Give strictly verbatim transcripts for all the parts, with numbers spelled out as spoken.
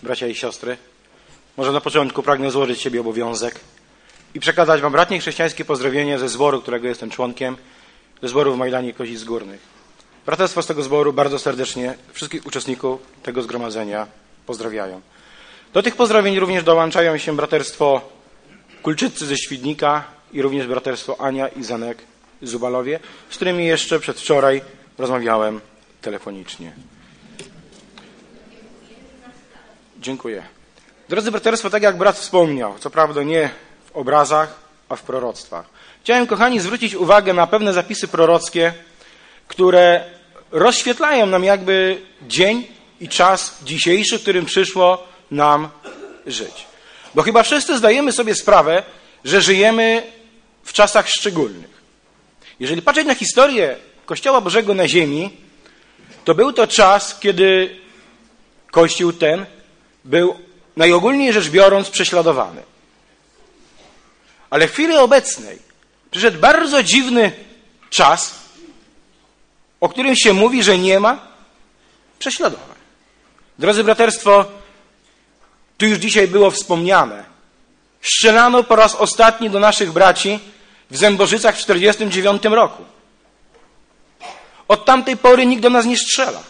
bracia i siostry. Może na początku pragnę złożyć z siebie obowiązek i przekazać wam bratnie chrześcijańskie pozdrowienie ze zboru, którego jestem członkiem, ze zboru w Majdanie Kozic Górnych. Braterstwo z tego zboru bardzo serdecznie wszystkich uczestników tego zgromadzenia pozdrawiają. Do tych pozdrowień również dołączają się braterstwo Kulczycy ze Świdnika i również braterstwo Ania i Zanek z Zubalowie, z którymi jeszcze przedwczoraj rozmawiałem telefonicznie. Dziękuję. Drodzy braterstwo, tak jak brat wspomniał, co prawda nie w obrazach, a w proroctwach. Chciałem, kochani, zwrócić uwagę na pewne zapisy prorockie, które rozświetlają nam jakby dzień i czas dzisiejszy, w którym przyszło nam żyć. Bo chyba wszyscy zdajemy sobie sprawę, że żyjemy w czasach szczególnych. Jeżeli patrzeć na historię Kościoła Bożego na ziemi, to był to czas, kiedy Kościół ten był najogólniej rzecz biorąc prześladowany. Ale w chwili obecnej przyszedł bardzo dziwny czas, o którym się mówi, że nie ma prześladowań. Drodzy braterstwo, tu już dzisiaj było wspomniane. Strzelano po raz ostatni do naszych braci w Zębożycach w czterdziestym dziewiątym roku. Od tamtej pory nikt do nas nie strzela.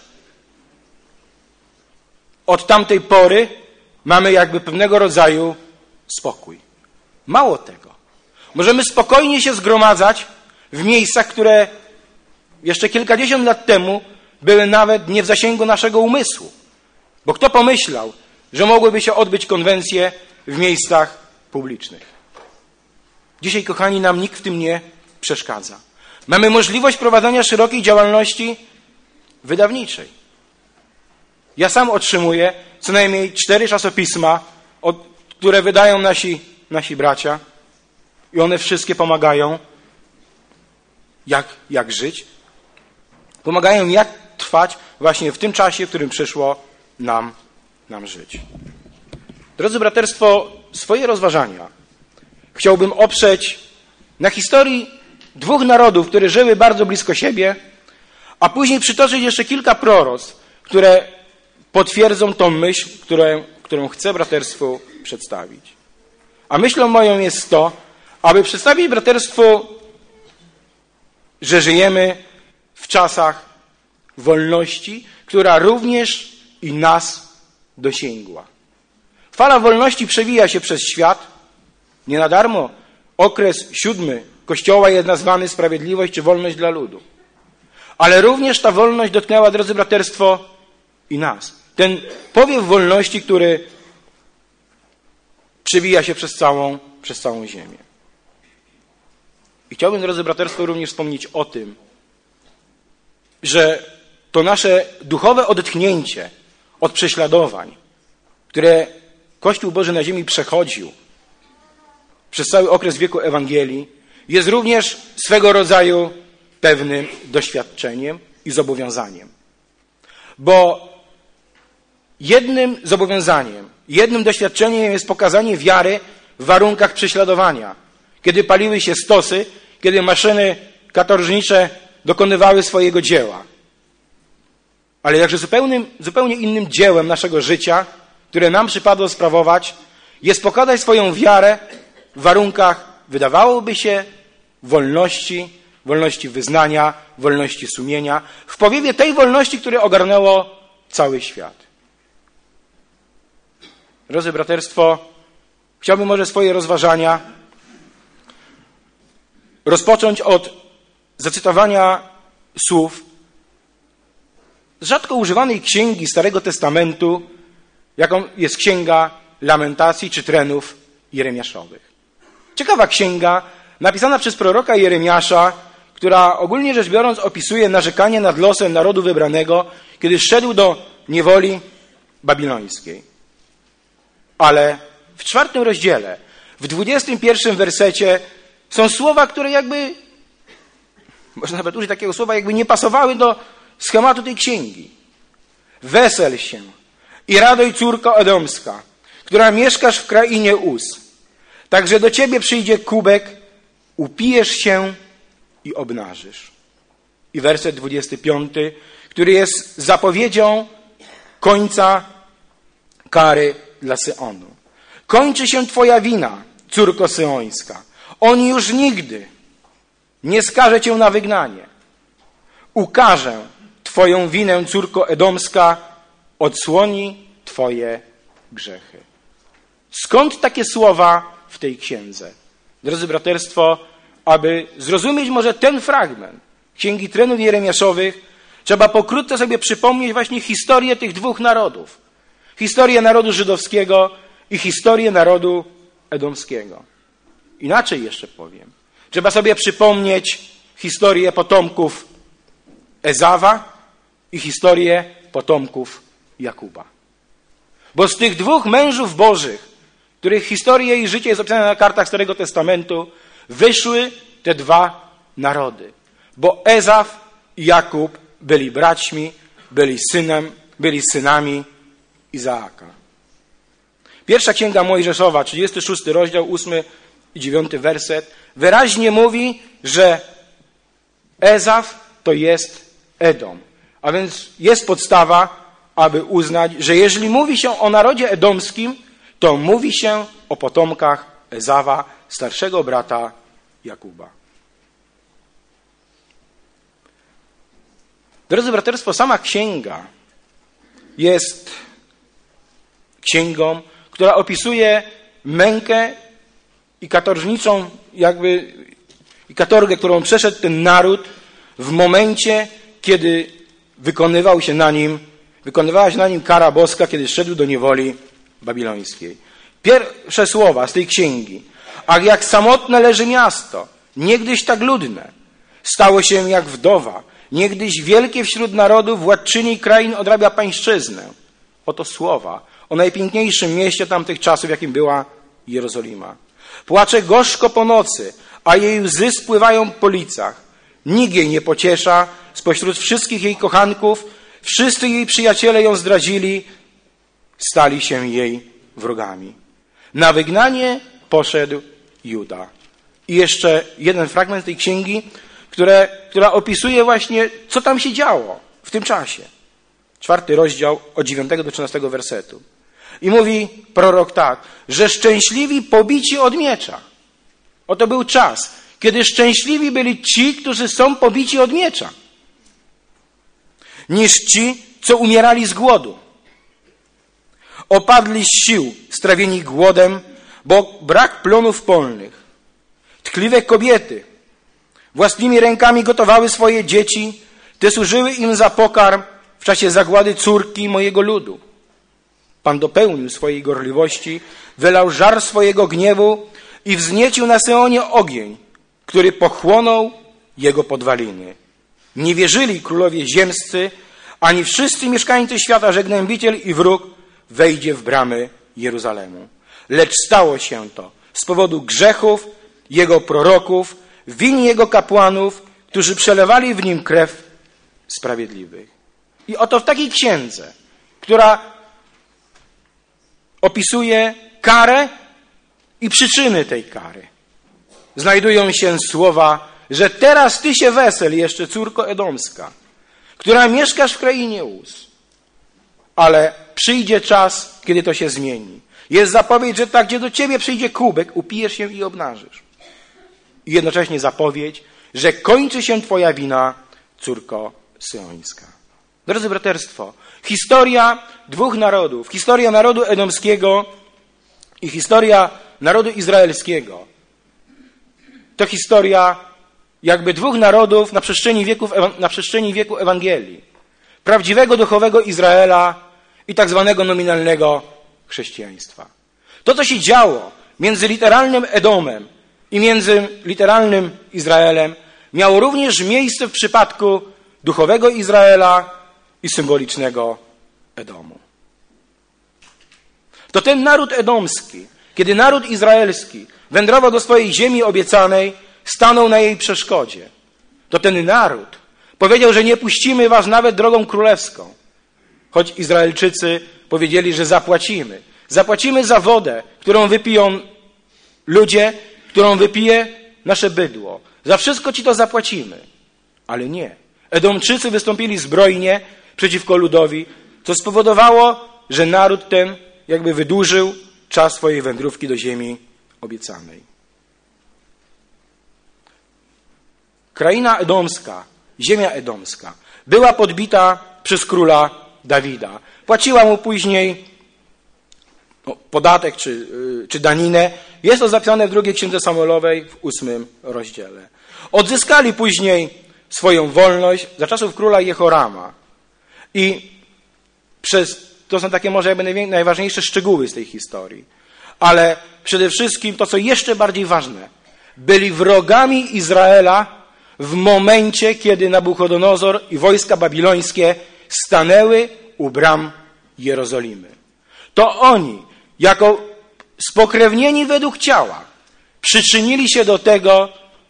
Od tamtej pory mamy jakby pewnego rodzaju spokój. Mało tego. Możemy spokojnie się zgromadzać w miejscach, które jeszcze kilkadziesiąt lat temu były nawet nie w zasięgu naszego umysłu. Bo kto pomyślał, że mogłyby się odbyć konwencje w miejscach publicznych? Dzisiaj, kochani, nam nikt w tym nie przeszkadza. Mamy możliwość prowadzenia szerokiej działalności wydawniczej. Ja sam otrzymuję co najmniej cztery czasopisma, od, które wydają nasi, nasi bracia i one wszystkie pomagają, jak, jak żyć. Pomagają, jak trwać właśnie w tym czasie, w którym przyszło nam, nam żyć. Drodzy braterstwo, swoje rozważania chciałbym oprzeć na historii dwóch narodów, które żyły bardzo blisko siebie, a później przytoczyć jeszcze kilka proroctw, które potwierdzą tą myśl, którą, którą chcę braterstwu przedstawić. A myślą moją jest to, aby przedstawić braterstwu, że żyjemy w czasach wolności, która również i nas dosięgła. Fala wolności przewija się przez świat. Nie na darmo okres siódmy Kościoła jest nazwany sprawiedliwość czy wolność dla ludu. Ale również ta wolność dotknęła, drodzy braterstwo, i nas. Ten powiew wolności, który przewija się przez całą, przez całą ziemię. I chciałbym, drodzy braterstwo, również wspomnieć o tym, że to nasze duchowe odetchnięcie od prześladowań, które Kościół Boży na ziemi przechodził przez cały okres wieku Ewangelii, jest również swego rodzaju pewnym doświadczeniem i zobowiązaniem. Bo jednym zobowiązaniem, jednym doświadczeniem jest pokazanie wiary w warunkach prześladowania. Kiedy paliły się stosy, kiedy maszyny katorżnicze dokonywały swojego dzieła. Ale jakże zupełnym, zupełnie innym dziełem naszego życia, które nam przypadło sprawować, jest pokazać swoją wiarę w warunkach, wydawałoby się, wolności, wolności wyznania, wolności sumienia, w powiewie tej wolności, które ogarnęło cały świat. Drodzy braterstwo, chciałbym może swoje rozważania rozpocząć od zacytowania słów z rzadko używanej księgi Starego Testamentu, jaką jest Księga Lamentacji czy Trenów Jeremiaszowych. Ciekawa księga, napisana przez proroka Jeremiasza, która ogólnie rzecz biorąc opisuje narzekanie nad losem narodu wybranego, kiedy szedł do niewoli babilońskiej. Ale w czwartym rozdziale, w dwudziestym pierwszym wersecie są słowa, które jakby, można nawet użyć takiego słowa, jakby nie pasowały do schematu tej księgi. Wesel się i raduj, córko edomska, która mieszkasz w krainie Uz. Także do ciebie przyjdzie kubek, upijesz się i obnażysz. I werset dwudziesty piąty, który jest zapowiedzią końca kary dla Syonu. Kończy się twoja wina, córko syjońska. On już nigdy nie skaże cię na wygnanie. Ukażę twoją winę, córko edomska, odsłoni twoje grzechy. Skąd takie słowa w tej księdze? Drodzy braterstwo, aby zrozumieć może ten fragment Księgi Trynów Jeremiaszowych, trzeba pokrótce sobie przypomnieć właśnie historię tych dwóch narodów. Historię narodu żydowskiego i historię narodu edomskiego. Inaczej jeszcze powiem. Trzeba sobie przypomnieć historię potomków Ezawa i historię potomków Jakuba. Bo z tych dwóch mężów bożych, których historia i życie jest opisane na kartach Starego Testamentu, wyszły te dwa narody. Bo Ezaw i Jakub byli braćmi, byli synem, byli synami Izaaka. Pierwsza Księga Mojżeszowa, trzydziesty szósty rozdział, ósmy i dziewiąty werset, wyraźnie mówi, że Ezaw to jest Edom. A więc jest podstawa, aby uznać, że jeżeli mówi się o narodzie edomskim, to mówi się o potomkach Ezawa, starszego brata Jakuba. Drodzy braterstwo, sama księga jest księgą, która opisuje mękę i katorżniczą jakby i katorgę, którą przeszedł ten naród w momencie, kiedy wykonywał się na nim, wykonywała się na nim kara boska, kiedy szedł do niewoli babilońskiej. Pierwsze słowa z tej księgi. A jak samotne leży miasto, niegdyś tak ludne, stało się jak wdowa, niegdyś wielkie wśród narodów, władczyni krain odrabia pańszczyznę. Oto słowa o najpiękniejszym mieście tamtych czasów, jakim była Jerozolima. Płacze gorzko po nocy, a jej łzy spływają po licach. Nikt jej nie pociesza spośród wszystkich jej kochanków. Wszyscy jej przyjaciele ją zdradzili, stali się jej wrogami. Na wygnanie poszedł Juda. I jeszcze jeden fragment tej księgi, które, która opisuje właśnie, co tam się działo w tym czasie. Czwarty rozdział od dziewiątego do trzynastego wersetu. I mówi prorok tak, że szczęśliwi pobici od miecza. Oto był czas, kiedy szczęśliwi byli ci, którzy są pobici od miecza, niż ci, co umierali z głodu. Opadli z sił, strawieni głodem, bo brak plonów polnych. Tkliwe kobiety własnymi rękami gotowały swoje dzieci, te służyły im za pokarm w czasie zagłady córki mojego ludu. Pan dopełnił swojej gorliwości, wylał żar swojego gniewu i wzniecił na Syjonie ogień, który pochłonął jego podwaliny. Nie wierzyli królowie ziemscy, ani wszyscy mieszkańcy świata, że gnębiciel i wróg wejdzie w bramy Jeruzalemu. Lecz stało się to z powodu grzechów jego proroków, win jego kapłanów, którzy przelewali w nim krew sprawiedliwych. I oto w takiej księdze, która opisuje karę i przyczyny tej kary, znajdują się słowa, że teraz ty się wesel, jeszcze córko edomska, która mieszkasz w krainie Uz. Ale przyjdzie czas, kiedy to się zmieni. Jest zapowiedź, że tak, gdzie do ciebie przyjdzie kubek, upijesz się i obnażysz. I jednocześnie zapowiedź, że kończy się twoja wina, córko syjońska. Drodzy braterstwo, historia dwóch narodów, historia narodu edomskiego i historia narodu izraelskiego, to historia jakby dwóch narodów na przestrzeni wieków, na przestrzeni wieku Ewangelii. Prawdziwego duchowego Izraela i tak zwanego nominalnego chrześcijaństwa. To, co się działo między literalnym Edomem i między literalnym Izraelem, miało również miejsce w przypadku duchowego Izraela i symbolicznego Edomu. To ten naród edomski, kiedy naród izraelski wędrował do swojej ziemi obiecanej, stanął na jej przeszkodzie. To ten naród powiedział, że nie puścimy was nawet drogą królewską. Choć Izraelczycy powiedzieli, że zapłacimy. Zapłacimy za wodę, którą wypiją ludzie, którą wypije nasze bydło. Za wszystko ci to zapłacimy. Ale nie. Edomczycy wystąpili zbrojnie przeciwko ludowi, co spowodowało, że naród ten jakby wydłużył czas swojej wędrówki do ziemi obiecanej. Kraina edomska, ziemia edomska, była podbita przez króla Dawida. Płaciła mu później no, podatek czy, czy daninę. Jest to zapisane w drugiej księdze Samuelowej w ósmym rozdziale. Odzyskali później swoją wolność za czasów króla Jehorama. I przez, to są takie może jakby najważniejsze szczegóły z tej historii. Ale przede wszystkim to, co jeszcze bardziej ważne, byli wrogami Izraela w momencie, kiedy Nabuchodonozor i wojska babilońskie stanęły u bram Jerozolimy. To oni, jako spokrewnieni według ciała, przyczynili się do tego,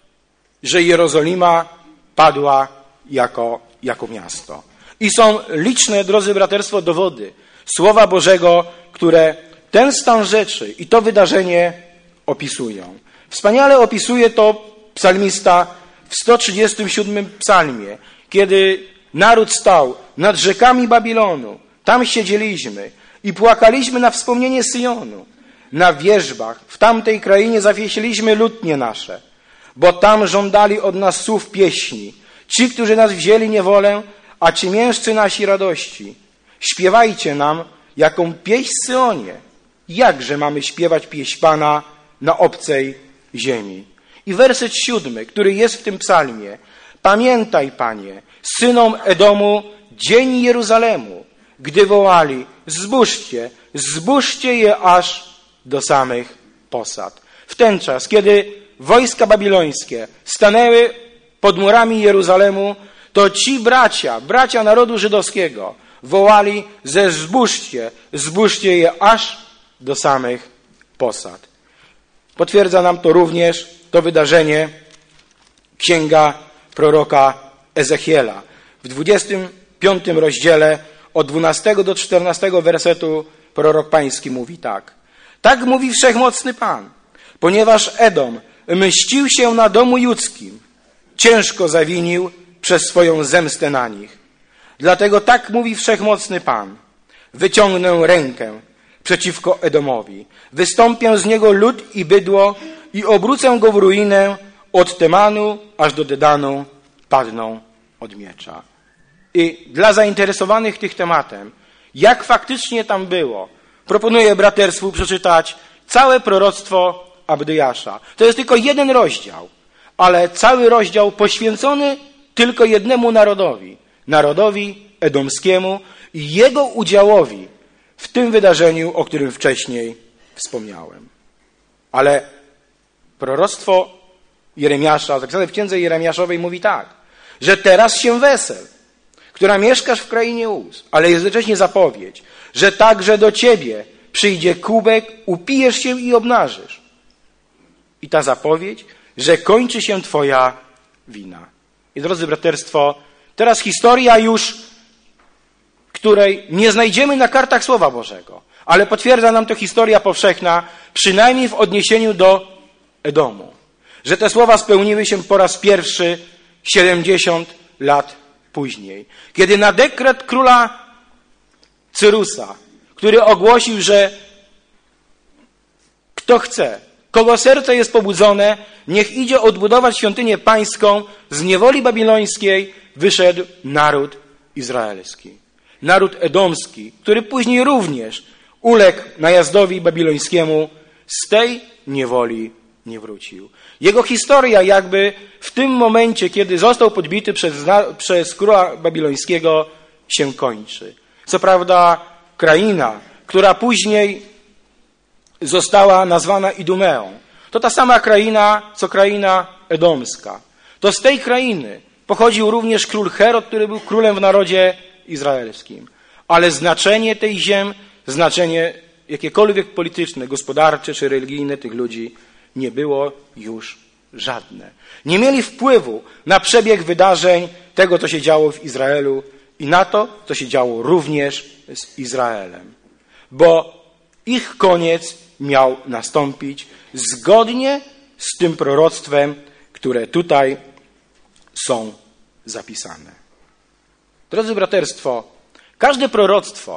że Jerozolima padła jako, jako miasto. I są liczne, drodzy braterstwo, dowody Słowa Bożego, które ten stan rzeczy i to wydarzenie opisują. Wspaniale opisuje to psalmista w sto trzydziestym siódmym psalmie, kiedy naród stał nad rzekami Babilonu, tam siedzieliśmy i płakaliśmy na wspomnienie Syjonu. Na wierzbach w tamtej krainie zawiesiliśmy lutnie nasze, bo tam żądali od nas słów pieśni. Ci, którzy nas wzięli niewolę, a ciemiężcy nasi radości. Śpiewajcie nam jaką pieśń w Syonie. Jakże mamy śpiewać pieśń Pana na obcej ziemi. I werset siódmy, który jest w tym psalmie. Pamiętaj, Panie, synom Edomu dzień Jeruzalemu, gdy wołali, zbóżcie, zbóżcie je aż do samych posad. W ten czas, kiedy wojska babilońskie stanęły pod murami Jeruzalemu, to ci bracia, bracia narodu żydowskiego wołali, ze zbóżcie, zbóżcie je aż do samych posad. Potwierdza nam to również to wydarzenie księga proroka Ezechiela. W dwudziestym piątym rozdziale od dwunastego do czternastego wersetu prorok pański mówi tak. Tak mówi Wszechmocny Pan, ponieważ Edom mścił się na domu judzkim, ciężko zawinił przez swoją zemstę na nich. Dlatego tak mówi Wszechmocny Pan. Wyciągnę rękę przeciwko Edomowi. Wystąpię z niego lud i bydło i obrócę go w ruinę od Temanu aż do Dedanu padną od miecza. I dla zainteresowanych tym tematem, jak faktycznie tam było, proponuję braterstwu przeczytać całe proroctwo Abdyjasza. To jest tylko jeden rozdział, ale cały rozdział poświęcony tylko jednemu narodowi, narodowi edomskiemu i jego udziałowi w tym wydarzeniu, o którym wcześniej wspomniałem. Ale proroctwo Jeremiasza, zapisane w księdze Jeremiaszowej, mówi tak, że teraz się wesel, która mieszkasz w krainie Uz, ale jest jednocześnie zapowiedź, że także do ciebie przyjdzie kubek, upijesz się i obnażysz. I ta zapowiedź, że kończy się twoja wina. I drodzy braterstwo, teraz historia już, której nie znajdziemy na kartach Słowa Bożego, ale potwierdza nam to historia powszechna, przynajmniej w odniesieniu do Edomu. Że te słowa spełniły się po raz pierwszy siedemdziesiąt lat później. Kiedy na dekret króla Cyrusa, który ogłosił, że kto chce, kogo serce jest pobudzone, niech idzie odbudować świątynię pańską, z niewoli babilońskiej wyszedł naród izraelski. Naród edomski, który później również uległ najazdowi babilońskiemu, z tej niewoli nie wrócił. Jego historia jakby w tym momencie, kiedy został podbity przez, przez króla babilońskiego, się kończy. Co prawda kraina, która później została nazwana Idumeą, to ta sama kraina, co kraina edomska. To z tej krainy pochodził również król Herod, który był królem w narodzie izraelskim. Ale znaczenie tej ziem, znaczenie jakiekolwiek polityczne, gospodarcze czy religijne tych ludzi nie było już żadne. Nie mieli wpływu na przebieg wydarzeń tego, co się działo w Izraelu i na to, co się działo również z Izraelem. Bo ich koniec miał nastąpić zgodnie z tym proroctwem, które tutaj są zapisane. Drodzy braterstwo, każde proroctwo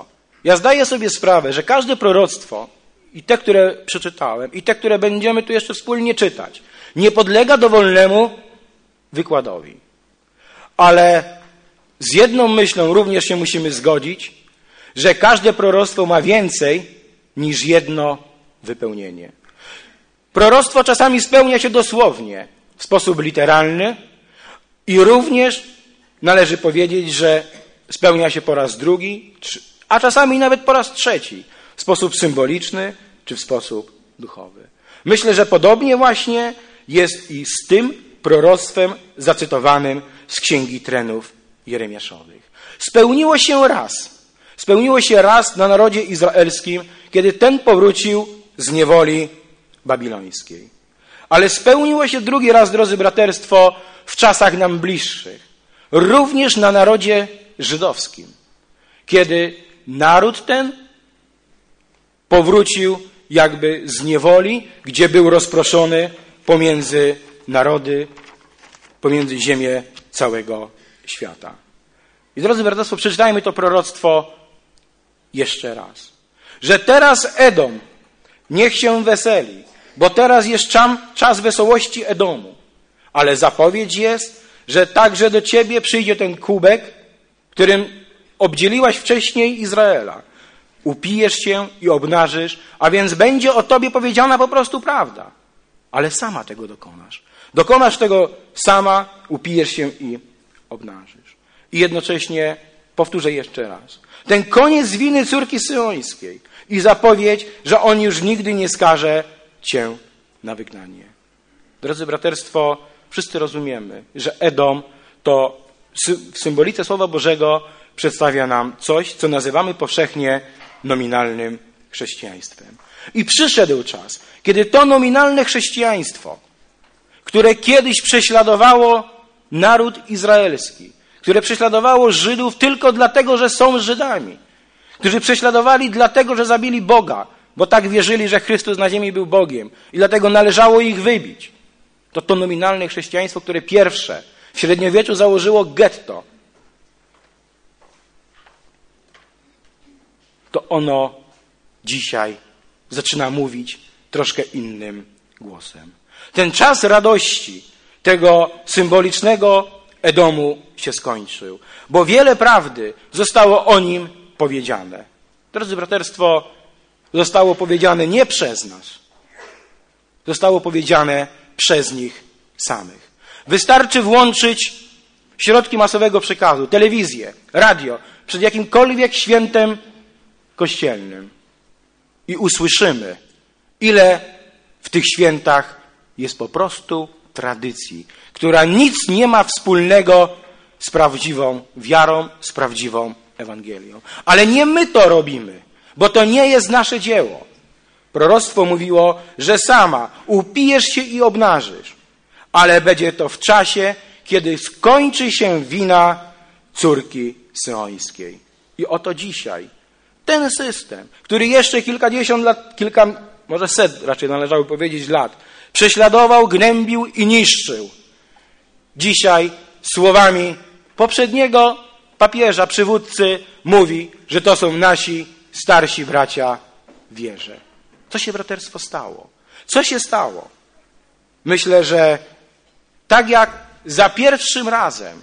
Ja zdaję sobie sprawę, że każde proroctwo, i te, które przeczytałem, i te, które będziemy tu jeszcze wspólnie czytać, nie podlega dowolnemu wykładowi. Ale z jedną myślą również się musimy zgodzić, że każde proroctwo ma więcej niż jedno wypełnienie. Proroctwo czasami spełnia się dosłownie, w sposób literalny i również należy powiedzieć, że spełnia się po raz drugi, a czasami nawet po raz trzeci, w sposób symboliczny czy w sposób duchowy. Myślę, że podobnie właśnie jest i z tym proroctwem zacytowanym z Księgi Trenów Jeremiaszowych. Spełniło się raz. Spełniło się raz na narodzie izraelskim, kiedy ten powrócił z niewoli babilońskiej. Ale spełniło się drugi raz, drodzy braterstwo, w czasach nam bliższych. Również na narodzie żydowskim. Kiedy naród ten powrócił jakby z niewoli, gdzie był rozproszony pomiędzy narody, pomiędzy ziemię całego świata. I drodzy braterstwo, przeczytajmy to proroctwo jeszcze raz. Że teraz Edom niech się weseli, bo teraz jest czas wesołości Edomu. Ale zapowiedź jest, że także do ciebie przyjdzie ten kubek, którym obdzieliłaś wcześniej Izraela. Upijesz się i obnażysz, a więc będzie o tobie powiedziana po prostu prawda. Ale sama tego dokonasz. Dokonasz tego sama, upijesz się i obnażysz. I jednocześnie powtórzę jeszcze raz. Ten koniec winy córki syjońskiej i zapowiedź, że on już nigdy nie skaże cię na wygnanie. Drodzy braterstwo, wszyscy rozumiemy, że Edom to w symbolice Słowa Bożego przedstawia nam coś, co nazywamy powszechnie nominalnym chrześcijaństwem. I przyszedł czas, kiedy to nominalne chrześcijaństwo, które kiedyś prześladowało naród izraelski, które prześladowało Żydów tylko dlatego, że są Żydami, którzy prześladowali dlatego, że zabili Boga, bo tak wierzyli, że Chrystus na ziemi był Bogiem i dlatego należało ich wybić. To to nominalne chrześcijaństwo, które pierwsze w średniowieczu założyło getto. To ono dzisiaj zaczyna mówić troszkę innym głosem. Ten czas radości tego symbolicznego Edomu się skończył, bo wiele prawdy zostało o nim powiedziane. Drodzy braterstwo, zostało powiedziane nie przez nas, zostało powiedziane przez nich samych. Wystarczy włączyć środki masowego przekazu, telewizję, radio, przed jakimkolwiek świętem kościelnym i usłyszymy, ile w tych świętach jest po prostu tradycji, która nic nie ma wspólnego z prawdziwą wiarą, z prawdziwą Ewangelią. Ale nie my to robimy, bo to nie jest nasze dzieło. Proroctwo mówiło, że sama upijesz się i obnażysz, ale będzie to w czasie, kiedy skończy się wina córki syjońskiej. I oto dzisiaj ten system, który jeszcze kilkadziesiąt lat, kilka, może set raczej należało powiedzieć lat, prześladował, gnębił i niszczył. Dzisiaj słowami poprzedniego papieża, przywódcy mówi, że to są nasi starsi bracia w wierze. Co się, braterstwo, stało? Co się stało? Myślę, że tak jak za pierwszym razem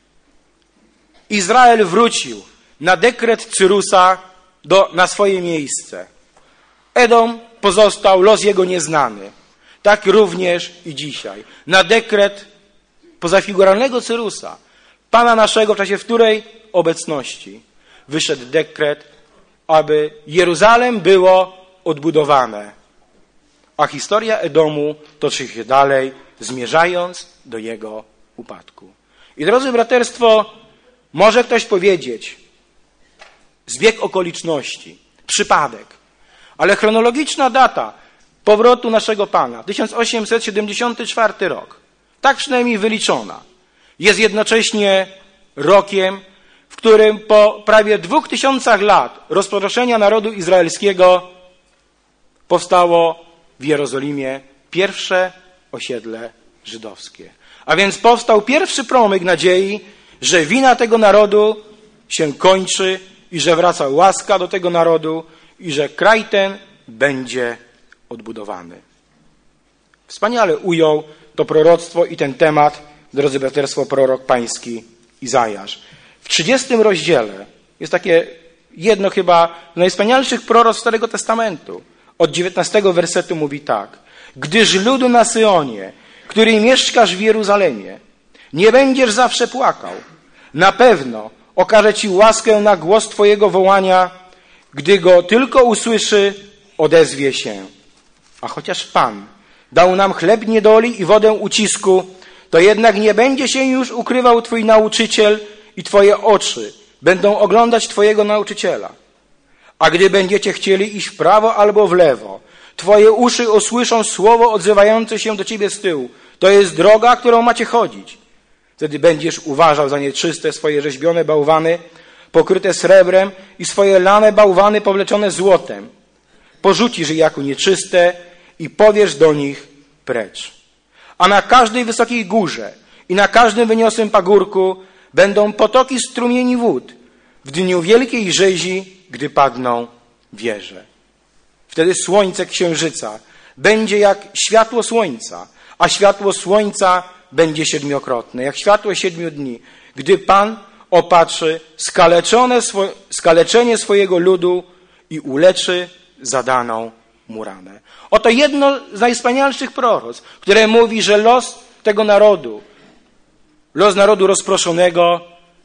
Izrael wrócił na dekret Cyrusa do, na swoje miejsce. Edom pozostał, los jego nieznany. Tak również i dzisiaj. Na dekret pozafiguralnego Cyrusa, Pana naszego, w czasie której obecności wyszedł dekret, aby Jeruzalem było odbudowane. A historia Edomu toczy się dalej, zmierzając do jego upadku. I drodzy braterstwo, może ktoś powiedzieć, zbieg okoliczności, przypadek, ale chronologiczna data powrotu naszego Pana, tysiąc osiemset siedemdziesiąty czwarty rok, tak przynajmniej wyliczona, jest jednocześnie rokiem, w którym po prawie dwóch tysiącach lat rozproszenia narodu izraelskiego powstało w Jerozolimie pierwsze osiedle żydowskie. A więc powstał pierwszy promyk nadziei, że wina tego narodu się kończy i że wraca łaska do tego narodu i że kraj ten będzie odbudowany. Wspaniale ujął to proroctwo i ten temat, drodzy braterstwo, prorok pański Izajasz. W trzydziestym rozdziale jest takie jedno chyba z najwspanialszych proroctw Starego Testamentu. Od dziewiętnastego wersetu mówi tak. Gdyż ludu na Syonie, który mieszkasz w Jeruzalemie, nie będziesz zawsze płakał. Na pewno okaże ci łaskę na głos twojego wołania, gdy go tylko usłyszy, odezwie się. A chociaż Pan dał nam chleb niedoli i wodę ucisku, to jednak nie będzie się już ukrywał twój nauczyciel i twoje oczy będą oglądać twojego nauczyciela. A gdy będziecie chcieli iść w prawo albo w lewo, twoje uszy usłyszą słowo odzywające się do ciebie z tyłu. To jest droga, którą macie chodzić. Wtedy będziesz uważał za nieczyste swoje rzeźbione bałwany, pokryte srebrem i swoje lane bałwany powleczone złotem. Porzucisz je jako nieczyste i powiesz do nich precz. A na każdej wysokiej górze i na każdym wyniosłym pagórku będą potoki strumieni wód w dniu wielkiej rzezi, gdy padną wieże. Wtedy słońce księżyca będzie jak światło słońca, a światło słońca będzie siedmiokrotne, jak światło siedmiu dni, gdy Pan opatrzy skaleczone swo- skaleczenie swojego ludu i uleczy zadaną mu ranę. Oto jedno z najwspanialszych proroctw, które mówi, że los tego narodu, los narodu rozproszonego,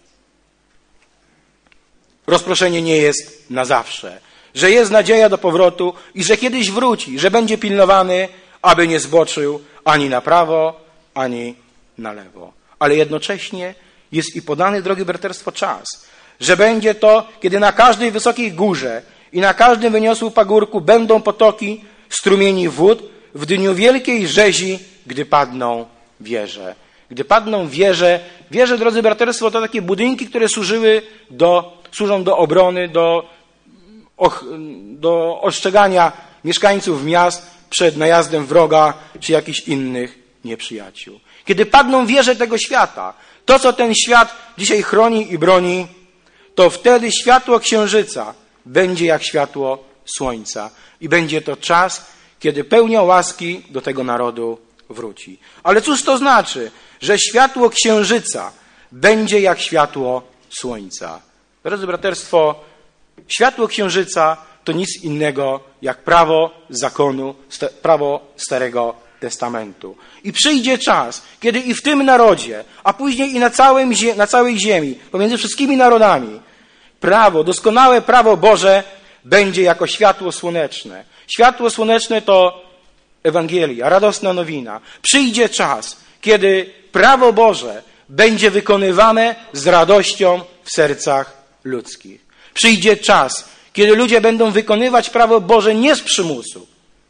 rozproszenie nie jest na zawsze. Że jest nadzieja do powrotu i że kiedyś wróci, że będzie pilnowany, aby nie zboczył ani na prawo, ani na lewo. Ale jednocześnie jest i podany, drogie braterstwo, czas, że będzie to, kiedy na każdej wysokiej górze i na każdym wyniosłym pagórku będą potoki strumieni wód w dniu wielkiej rzezi, gdy padną wieże. Gdy padną wieże, wieże, drodzy braterstwo, to takie budynki, które służyły do, służą do obrony, do, och, do ostrzegania mieszkańców miast przed najazdem wroga czy jakichś innych nieprzyjaciół. Kiedy padną wieże tego świata, to co ten świat dzisiaj chroni i broni, to wtedy światło księżyca będzie jak światło słońca. I będzie to czas, kiedy pełnia łaski do tego narodu wróci. Ale cóż to znaczy, że światło księżyca będzie jak światło słońca? Drodzy braterstwo, światło księżyca to nic innego jak prawo zakonu, prawo Starego Testamentu. I przyjdzie czas, kiedy i w tym narodzie, a później i na, całym, na całej ziemi, pomiędzy wszystkimi narodami, prawo, doskonałe prawo Boże będzie jako światło słoneczne. Światło słoneczne to Ewangelia, radosna nowina. Przyjdzie czas, kiedy prawo Boże będzie wykonywane z radością w sercach ludzkich. Przyjdzie czas, kiedy ludzie będą wykonywać prawo Boże nie z przymusu,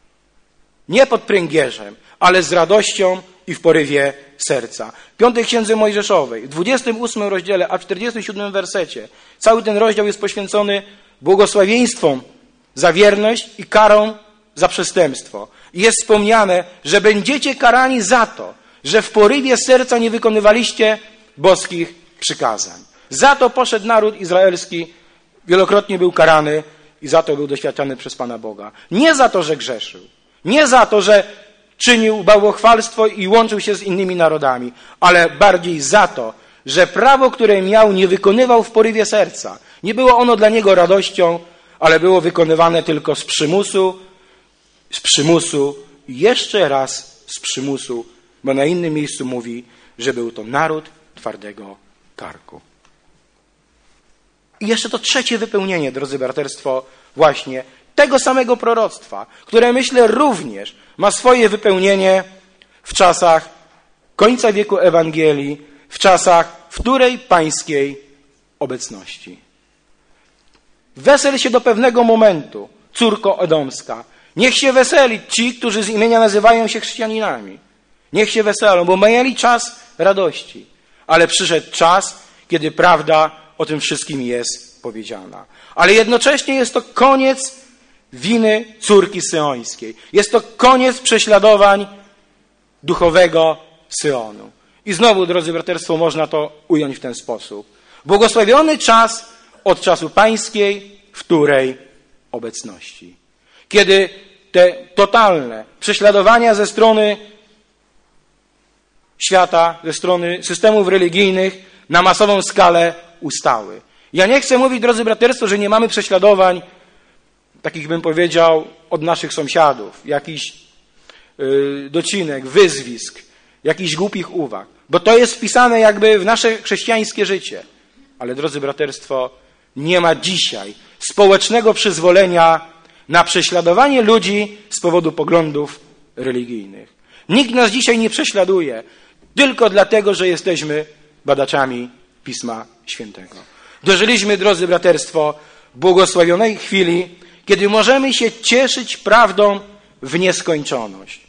nie pod pręgierzem, ale z radością i w porywie serca. W piątej Księdze Mojżeszowej, w dwudziestym ósmym rozdziale, a w czterdziestym siódmym wersecie, cały ten rozdział jest poświęcony błogosławieństwom za wierność i karą za przestępstwo. I jest wspomniane, że będziecie karani za to, że w porywie serca nie wykonywaliście boskich przykazań. Za to poszedł naród izraelski, wielokrotnie był karany i za to był doświadczany przez Pana Boga. Nie za to, że grzeszył. Nie za to, że czynił bałwochwalstwo i łączył się z innymi narodami, ale bardziej za to, że prawo, które miał, nie wykonywał w porywie serca. Nie było ono dla niego radością, ale było wykonywane tylko z przymusu, z przymusu i jeszcze raz z przymusu, bo na innym miejscu mówi, że był to naród twardego karku. I jeszcze to trzecie wypełnienie, drodzy braterstwo, właśnie tego samego proroctwa, które myślę również ma swoje wypełnienie w czasach końca wieku Ewangelii, w czasach wtórej pańskiej obecności. Wesel się do pewnego momentu, córko Edomska. Niech się weseli ci, którzy z imienia nazywają się chrześcijanami. Niech się weselą, bo mieli czas radości. Ale przyszedł czas, kiedy prawda o tym wszystkim jest powiedziana. Ale jednocześnie jest to koniec winy córki syjońskiej. Jest to koniec prześladowań duchowego Syjonu. I znowu, drodzy braterstwo, można to ująć w ten sposób. Błogosławiony czas od czasu pańskiej, wtórej obecności. Kiedy te totalne prześladowania ze strony świata, ze strony systemów religijnych na masową skalę ustały. Ja nie chcę mówić, drodzy braterstwo, że nie mamy prześladowań, takich bym powiedział, od naszych sąsiadów, jakichś yy, docinek, wyzwisk, jakichś głupich uwag, bo to jest wpisane jakby w nasze chrześcijańskie życie. Ale drodzy braterstwo, nie ma dzisiaj społecznego przyzwolenia na prześladowanie ludzi z powodu poglądów religijnych. Nikt nas dzisiaj nie prześladuje tylko dlatego, że jesteśmy badaczami Pisma Świętego. Dożyliśmy, drodzy braterstwo, błogosławionej chwili, kiedy możemy się cieszyć prawdą w nieskończoność.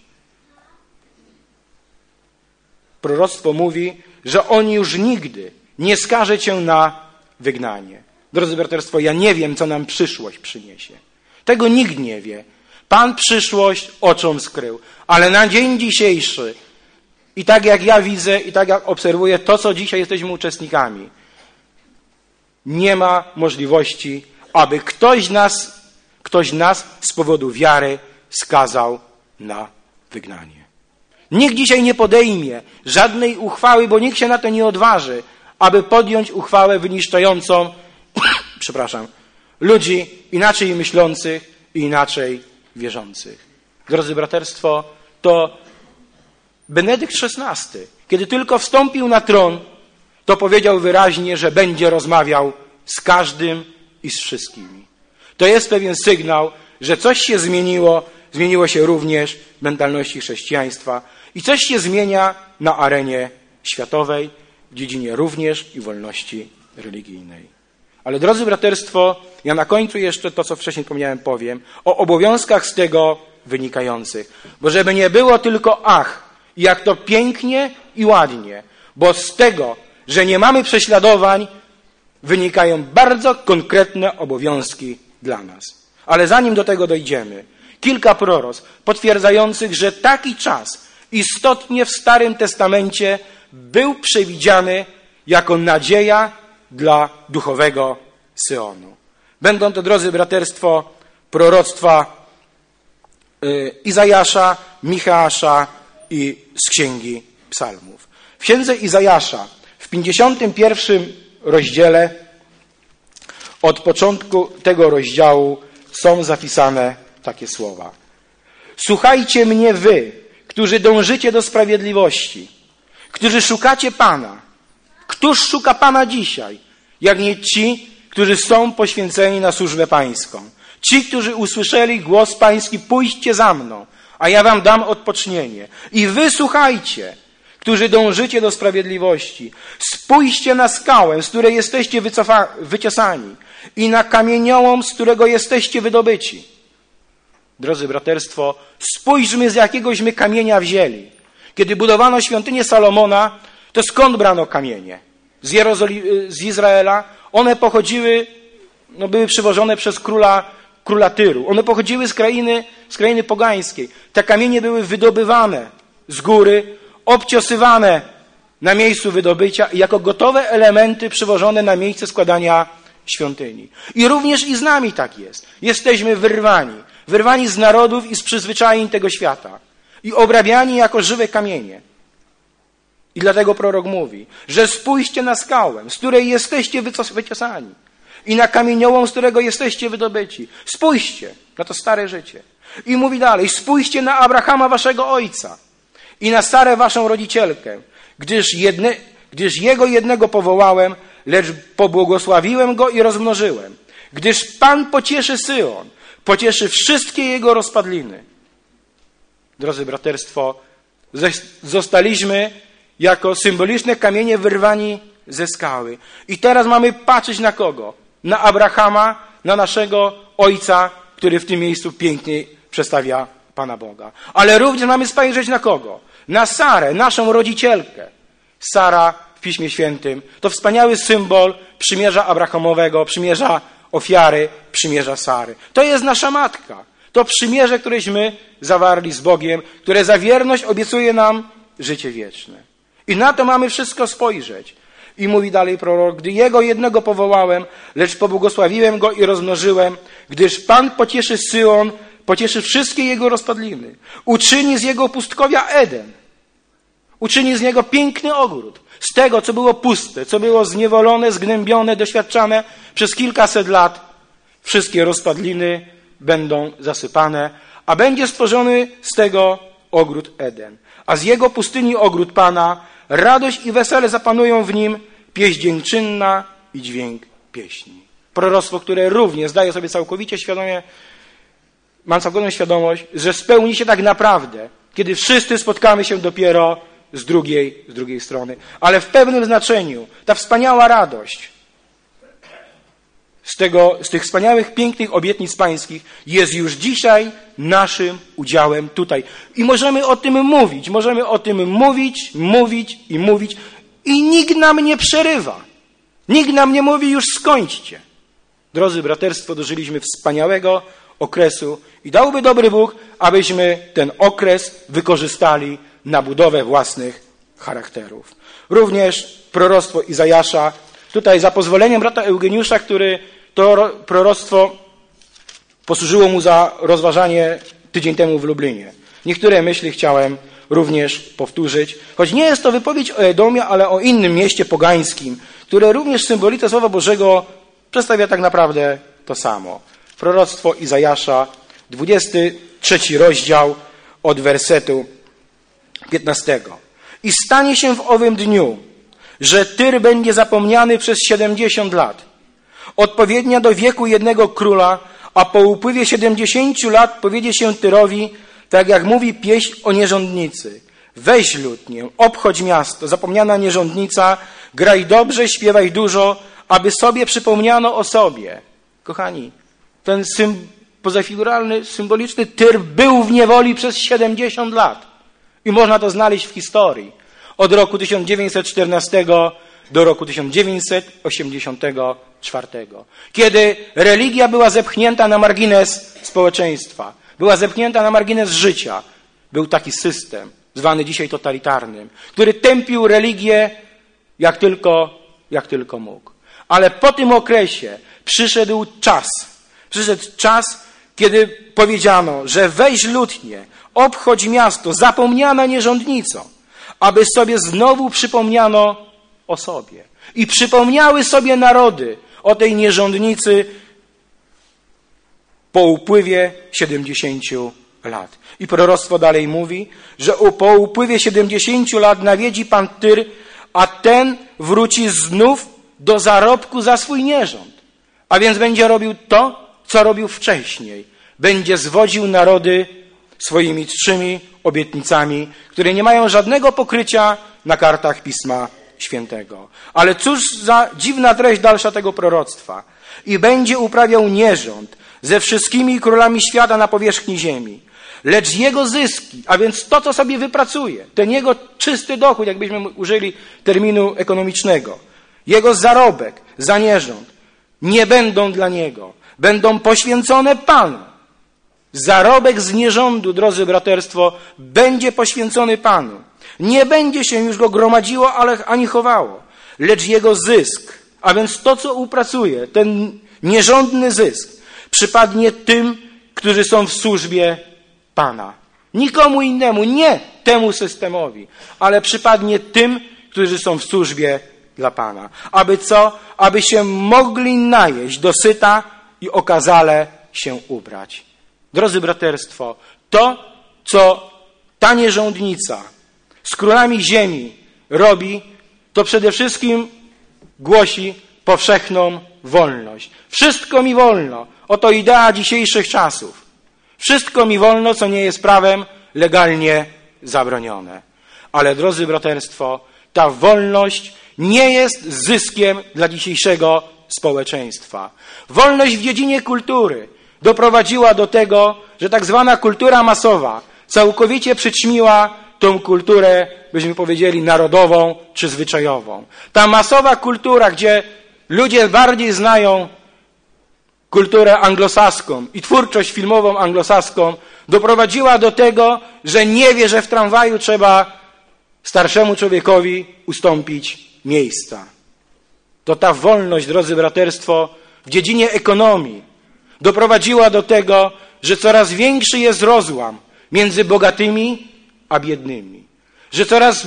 Proroctwo mówi, że On już nigdy nie skaże cię na wygnanie. Drodzy braterstwo, ja nie wiem, co nam przyszłość przyniesie. Tego nikt nie wie. Pan przyszłość oczom skrył. Ale na dzień dzisiejszy i tak jak ja widzę i tak jak obserwuję to, co dzisiaj jesteśmy uczestnikami, nie ma możliwości, aby ktoś nas, ktoś nas z powodu wiary skazał na wygnanie. Nikt dzisiaj nie podejmie żadnej uchwały, bo nikt się na to nie odważy, aby podjąć uchwałę wyniszczającą, przepraszam, ludzi inaczej myślących i inaczej wierzących. Drodzy braterstwo, to Benedykt szesnasty, kiedy tylko wstąpił na tron, to powiedział wyraźnie, że będzie rozmawiał z każdym i z wszystkimi. To jest pewien sygnał, że coś się zmieniło, zmieniło się również w mentalności chrześcijaństwa i coś się zmienia na arenie światowej, w dziedzinie również i wolności religijnej. Ale drodzy braterstwo, ja na końcu jeszcze to, co wcześniej wspomniałem, powiem o obowiązkach z tego wynikających. Bo żeby nie było tylko ach, jak to pięknie i ładnie, bo z tego, że nie mamy prześladowań, wynikają bardzo konkretne obowiązki dla nas. Ale zanim do tego dojdziemy, kilka proroctw potwierdzających, że taki czas istotnie w Starym Testamencie był przewidziany jako nadzieja dla duchowego Syonu. Będą to, drodzy braterstwo, proroctwa Izajasza, Micheasza i z Księgi Psalmów. W Księdze Izajasza w pięćdziesiątym pierwszym rozdziale od początku tego rozdziału są zapisane takie słowa. Słuchajcie mnie wy, którzy dążycie do sprawiedliwości, którzy szukacie Pana. Któż szuka Pana dzisiaj, jak nie ci, którzy są poświęceni na służbę pańską? Ci, którzy usłyszeli głos pański, pójdźcie za mną, a ja wam dam odpocznienie. I wy słuchajcie, którzy dążycie do sprawiedliwości. Spójrzcie na skałę, z której jesteście wycofa- wyciosani i na kamieniołom, z którego jesteście wydobyci. Drodzy braterstwo, spójrzmy, z jakiegośmy kamienia wzięli. Kiedy budowano świątynię Salomona, to skąd brano kamienie? Z, Jerozoli- z Izraela. One pochodziły, no były przywożone przez króla, króla Tyru. One pochodziły z krainy, z krainy pogańskiej. Te kamienie były wydobywane z góry, obciosywane na miejscu wydobycia i jako gotowe elementy przywożone na miejsce składania świątyni. I również i z nami tak jest. Jesteśmy wyrwani. Wyrwani z narodów i z przyzwyczajeń tego świata. I obrabiani jako żywe kamienie. I dlatego prorok mówi, że spójrzcie na skałę, z której jesteście wyciosani i na kamieniołom, z którego jesteście wydobyci. Spójrzcie na to stare życie. I mówi dalej, spójrzcie na Abrahama waszego ojca i na Sarę waszą rodzicielkę, gdyż, jedne, gdyż jego jednego powołałem, lecz pobłogosławiłem go i rozmnożyłem. Gdyż Pan pocieszy Syjon, pocieszy wszystkie jego rozpadliny. Drodzy braterstwo, zostaliśmy jako symboliczne kamienie wyrwani ze skały. I teraz mamy patrzeć na kogo? Na Abrahama, na naszego ojca, który w tym miejscu pięknie przedstawia Pana Boga. Ale również mamy spojrzeć na kogo? Na Sarę, naszą rodzicielkę. Sara w Piśmie Świętym to wspaniały symbol przymierza Abrahamowego, przymierza ofiary, przymierza Sary. To jest nasza matka. To przymierze, któreśmy zawarli z Bogiem, które za wierność obiecuje nam życie wieczne. I na to mamy wszystko spojrzeć. I mówi dalej prorok, gdy jego jednego powołałem, lecz pobłogosławiłem go i rozmnożyłem, gdyż Pan pocieszy Syjon, pocieszy wszystkie jego rozpadliny. Uczyni z jego pustkowia Eden. Uczyni z niego piękny ogród. Z tego, co było puste, co było zniewolone, zgnębione, doświadczane przez kilkaset lat, wszystkie rozpadliny będą zasypane, a będzie stworzony z tego ogród Eden. A z jego pustyni ogród Pana, radość i wesele zapanują w nim, pieśń dziękczynna i dźwięk pieśni. Proroctwo, które również zdaje sobie całkowicie świadomie, mam całkowitą świadomość, że spełni się tak naprawdę, kiedy wszyscy spotkamy się dopiero z drugiej, z drugiej strony. Ale w pewnym znaczeniu ta wspaniała radość z, tego, z tych wspaniałych, pięknych obietnic pańskich jest już dzisiaj naszym udziałem tutaj. I możemy o tym mówić, możemy o tym mówić, mówić i mówić i nikt nam nie przerywa. Nikt nam nie mówi, już skończcie. Drodzy braterstwo, dożyliśmy wspaniałego okresu i dałby dobry Bóg, abyśmy ten okres wykorzystali na budowę własnych charakterów. Również proroctwo Izajasza, tutaj za pozwoleniem brata Eugeniusza, który to proroctwo posłużyło mu za rozważanie tydzień temu w Lublinie. Niektóre myśli chciałem również powtórzyć, choć nie jest to wypowiedź o Edomie, ale o innym mieście pogańskim, które również w symbolice Słowa Bożego przedstawia tak naprawdę to samo. Proroctwo Izajasza, dwudziesty trzeci rozdział od wersetu piętnastego. I stanie się w owym dniu, że Tyr będzie zapomniany przez siedemdziesiąt lat, odpowiednia do wieku jednego króla, a po upływie siedemdziesięciu lat powiedzie się Tyrowi, tak jak mówi pieśń o nierządnicy. Weź lutnię, obchodź miasto, zapomniana nierządnica, graj dobrze, śpiewaj dużo, aby sobie przypomniano o sobie. Kochani, ten sym, pozafiguralny, symboliczny Tyr był w niewoli przez siedemdziesiąt lat. I można to znaleźć w historii. Od roku tysiąc dziewięćset czternastego do roku tysiąc dziewięćset osiemdziesiątego czwartego. Kiedy religia była zepchnięta na margines społeczeństwa, była zepchnięta na margines życia, był taki system, zwany dzisiaj totalitarnym, który tępił religię jak tylko, jak tylko mógł. Ale po tym okresie przyszedł czas, przyszedł czas, kiedy powiedziano, że weź lutnię, obchodź miasto, zapomniana nierządnicą, aby sobie znowu przypomniano o sobie. I przypomniały sobie narody o tej nierządnicy po upływie siedemdziesięciu lat. I proroctwo dalej mówi, że po upływie siedemdziesięciu lat nawiedzi Pan Tyr, a ten wróci znów do zarobku za swój nierząd. A więc będzie robił to, co robił wcześniej. Będzie zwodził narody swoimi trzymi obietnicami, które nie mają żadnego pokrycia na kartach Pisma Świętego. Ale cóż za dziwna treść dalsza tego proroctwa. I będzie uprawiał nierząd ze wszystkimi królami świata na powierzchni ziemi. Lecz jego zyski, a więc to, co sobie wypracuje, ten jego czysty dochód, jakbyśmy użyli terminu ekonomicznego, jego zarobek za nierząd, nie będą dla niego. Będą poświęcone Panu. Zarobek z nierządu, drodzy braterstwo, będzie poświęcony Panu. Nie będzie się już go gromadziło, ale ani chowało. Lecz jego zysk, a więc to, co upracuje, ten nierządny zysk, przypadnie tym, którzy są w służbie Pana. Nikomu innemu, nie temu systemowi, ale przypadnie tym, którzy są w służbie dla Pana. Aby co? Aby się mogli najeść dosyta i okazale się ubrać. Drodzy braterstwo, to, co ta nierządnica z królami ziemi robi, to przede wszystkim głosi powszechną wolność. Wszystko mi wolno. Oto idea dzisiejszych czasów. Wszystko mi wolno, co nie jest prawem legalnie zabronione. Ale drodzy braterstwo, ta wolność nie jest zyskiem dla dzisiejszego społeczeństwa. Wolność w dziedzinie kultury doprowadziła do tego, że tak zwana kultura masowa całkowicie przyćmiła tą kulturę, byśmy powiedzieli, narodową czy zwyczajową. Ta masowa kultura, gdzie ludzie bardziej znają kulturę anglosaską i twórczość filmową anglosaską, doprowadziła do tego, że nie wie, że w tramwaju trzeba starszemu człowiekowi ustąpić miejsca. to ta wolność, drodzy braterstwo, w dziedzinie ekonomii doprowadziła do tego, że coraz większy jest rozłam między bogatymi a biednymi. Że coraz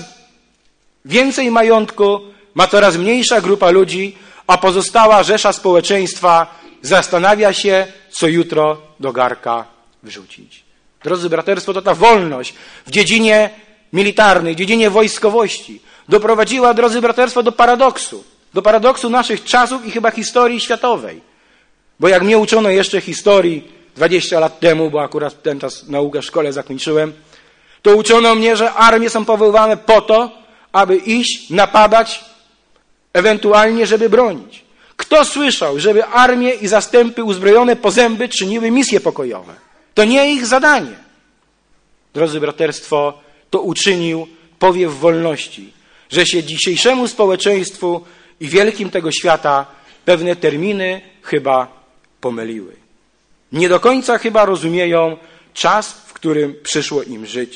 więcej majątku ma coraz mniejsza grupa ludzi, a pozostała rzesza społeczeństwa zastanawia się, co jutro do garka wrzucić. Drodzy braterstwo, to ta wolność w dziedzinie militarnej, w dziedzinie wojskowości doprowadziła, drodzy braterstwo, do paradoksu. Do paradoksu naszych czasów i chyba historii światowej. Bo jak mnie uczono jeszcze historii dwadzieścia lat temu, bo akurat ten czas naukę w szkole zakończyłem, to uczono mnie, że armie są powoływane po to, aby iść, napadać, ewentualnie, żeby bronić. Kto słyszał, żeby armie i zastępy uzbrojone po zęby czyniły misje pokojowe? To nie ich zadanie. Drodzy braterstwo, to uczynił powiew wolności, że się dzisiejszemu społeczeństwu i wielkim tego świata pewne terminy chyba pomyliły. Nie do końca chyba rozumieją czas, w którym przyszło im żyć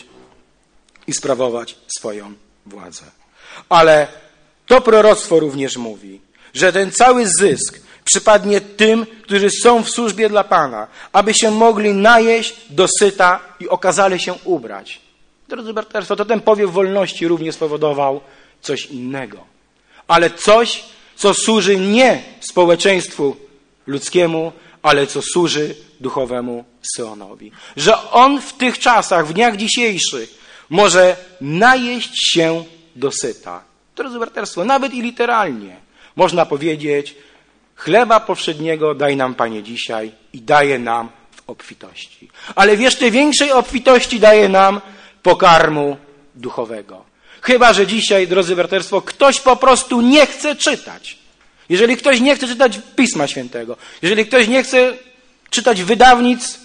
i sprawować swoją władzę. Ale to proroctwo również mówi, że ten cały zysk przypadnie tym, którzy są w służbie dla Pana, aby się mogli najeść dosyta i okazale się ubrać. Drodzy braterstwo, to ten powiew wolności również spowodował coś innego. Ale coś, co służy nie społeczeństwu ludzkiemu, ale co służy duchowemu Syonowi. Że on w tych czasach, w dniach dzisiejszych, może najeść się dosyta. Drodzy braterstwo, nawet i literalnie można powiedzieć: chleba powszedniego daj nam, Panie, dzisiaj i daje nam w obfitości. Ale w jeszcze większej obfitości daje nam pokarmu duchowego. Chyba że dzisiaj, drodzy braterstwo, ktoś po prostu nie chce czytać. Jeżeli ktoś nie chce czytać Pisma Świętego, jeżeli ktoś nie chce czytać wydawnic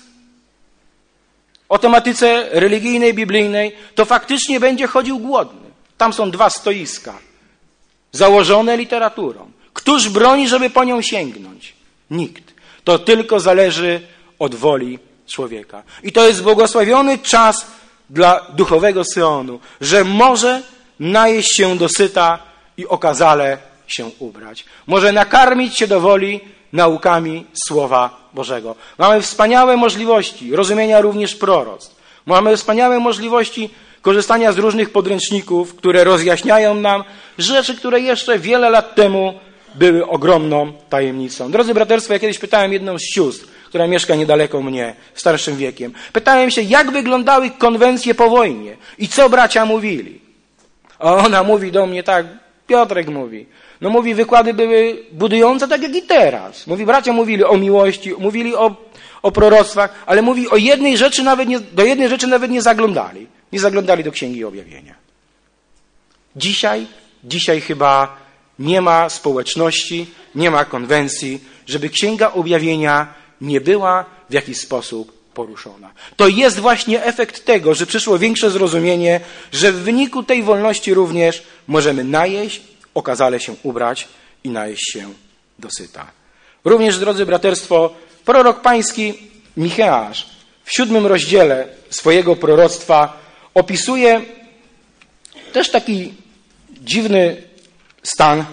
o tematyce religijnej, biblijnej, to faktycznie będzie chodził głodny. Tam są dwa stoiska, założone literaturą. Któż broni, żeby po nią sięgnąć? Nikt. To tylko zależy od woli człowieka. I to jest błogosławiony czas dla duchowego Syonu, że może najeść się dosyta i okazale się ubrać. Może nakarmić się do woli naukami Słowa Bożego. Mamy wspaniałe możliwości rozumienia również proroctw. Mamy wspaniałe możliwości korzystania z różnych podręczników, które rozjaśniają nam rzeczy, które jeszcze wiele lat temu były ogromną tajemnicą. Drodzy braterstwo, ja kiedyś pytałem jedną z sióstr, która mieszka niedaleko mnie, starszym wiekiem. Pytałem się, jak wyglądały konwencje po wojnie i co bracia mówili. A ona mówi do mnie tak, Piotrek mówi, no mówi, wykłady były budujące tak jak i teraz. Mówi, bracia mówili o miłości, mówili o, o proroctwach, ale mówi, o jednej rzeczy nawet nie, do jednej rzeczy nawet nie zaglądali. Nie zaglądali do Księgi Objawienia. Dzisiaj, dzisiaj chyba nie ma społeczności, nie ma konwencji, żeby Księga Objawienia nie była w jakiś sposób poruszona. To jest właśnie efekt tego, że przyszło większe zrozumienie, że w wyniku tej wolności również możemy najeść, okazale się ubrać i najeść się dosyta. Również, drodzy braterstwo, prorok pański Micheasz w siódmym rozdziale swojego proroctwa opisuje też taki dziwny stan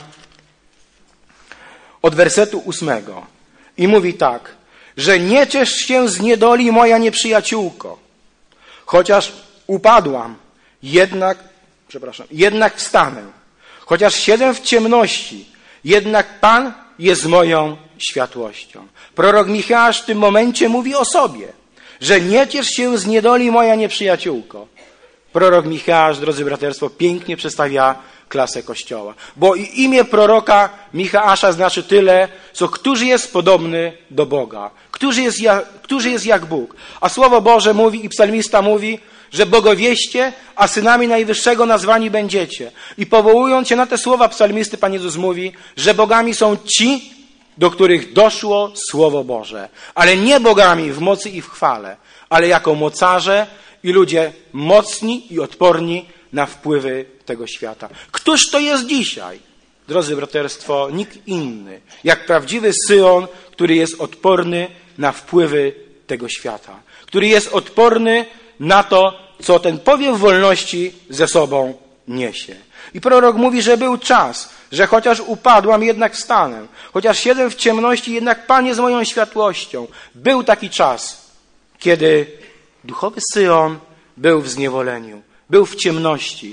od wersetu ósmego i mówi tak, że nie ciesz się z niedoli, moja nieprzyjaciółko, chociaż upadłam, jednak, przepraszam, jednak wstanę, chociaż siedzę w ciemności, jednak Pan jest moją światłością. Prorok Micheasz w tym momencie mówi o sobie, że nie ciesz się z niedoli, moja nieprzyjaciółko. Prorok Micheasz, drodzy braterstwo, pięknie przedstawia klasę Kościoła. Bo i imię proroka Micheasza znaczy tyle, co któż jest podobny do Boga, któż jest, jak, któż jest jak Bóg. A Słowo Boże mówi i psalmista mówi, że bogowieście, a synami Najwyższego nazwani będziecie. I powołując się na te słowa psalmisty, Pan Jezus mówi, że bogami są ci, do których doszło Słowo Boże. Ale nie bogami w mocy i w chwale, ale jako mocarze i ludzie mocni i odporni na wpływy tego świata. Któż to jest dzisiaj? Drodzy braterstwo, nikt inny, jak prawdziwy Syon, który jest odporny na wpływy tego świata. Który jest odporny na to, co ten powiew wolności ze sobą niesie. I prorok mówi, że był czas, że chociaż upadłam, jednak wstanę. Chociaż siedzę w ciemności, jednak Pan jest moją światłością. Był taki czas, kiedy duchowy Syjon był w zniewoleniu, był w ciemności.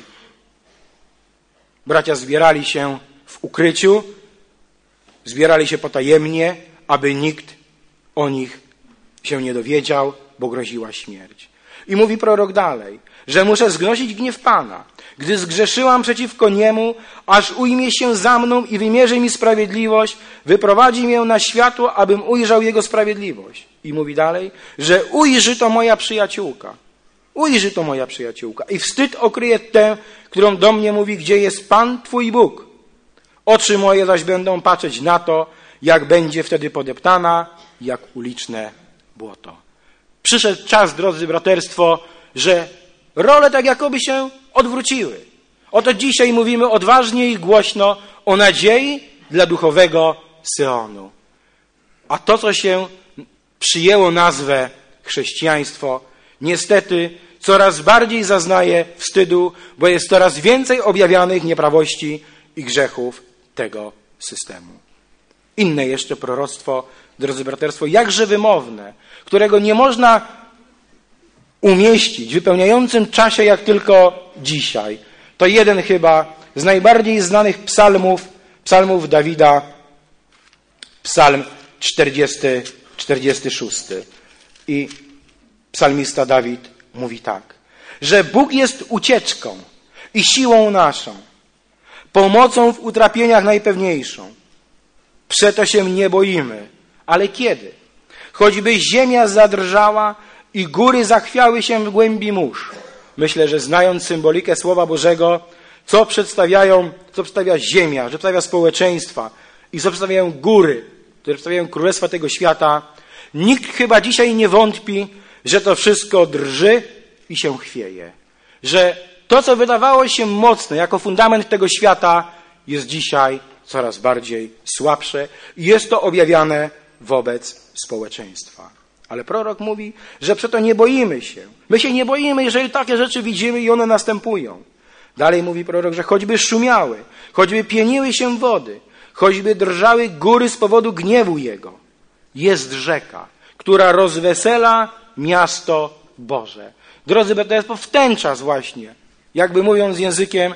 Bracia zbierali się w ukryciu, zbierali się potajemnie, aby nikt o nich się nie dowiedział, bo groziła śmierć. I mówi prorok dalej, że muszę zgnosić gniew Pana, gdy zgrzeszyłam przeciwko Niemu, aż ujmie się za mną i wymierzy mi sprawiedliwość, wyprowadzi mię na światło, abym ujrzał Jego sprawiedliwość. I mówi dalej, że ujrzy to moja przyjaciółka. Ujrzy to moja przyjaciółka. I wstyd okryje tę, którą do mnie mówi, gdzie jest Pan Twój Bóg. Oczy moje zaś będą patrzeć na to, jak będzie wtedy podeptana, jak uliczne błoto. Przyszedł czas, drodzy braterstwo, że role tak jakoby się odwróciły. Oto dzisiaj mówimy odważnie i głośno o nadziei dla duchowego Syjonu. A to, co się przyjęło nazwę chrześcijaństwo, niestety coraz bardziej zaznaje wstydu, bo jest coraz więcej objawianych nieprawości i grzechów tego systemu. Inne jeszcze proroctwo, drodzy braterstwo, jakże wymowne, którego nie można umieścić w wypełniającym czasie jak tylko dzisiaj. To jeden chyba z najbardziej znanych psalmów, psalmów Dawida, psalm czterdziesty, czterdziesty szósty. I psalmista Dawid mówi tak, że Bóg jest ucieczką i siłą naszą, pomocą w utrapieniach najpewniejszą. Przeto się nie boimy. Ale kiedy? Choćby ziemia zadrżała i góry zachwiały się w głębi mórz. Myślę, że znając symbolikę Słowa Bożego, co przedstawiają, co przedstawia ziemia, że przedstawia społeczeństwa i co przedstawiają góry, które przedstawiają królestwa tego świata, nikt chyba dzisiaj nie wątpi, że to wszystko drży i się chwieje. Że to, co wydawało się mocne jako fundament tego świata, jest dzisiaj coraz bardziej słabsze i jest to objawiane wobec społeczeństwa. Ale prorok mówi, że przeto nie boimy się. My się nie boimy, jeżeli takie rzeczy widzimy i one następują. Dalej mówi prorok, że choćby szumiały, choćby pieniły się wody, choćby drżały góry z powodu gniewu Jego, jest rzeka, która rozwesela miasto Boże. Drodzy braterstwo, w ten czas właśnie, jakby mówiąc językiem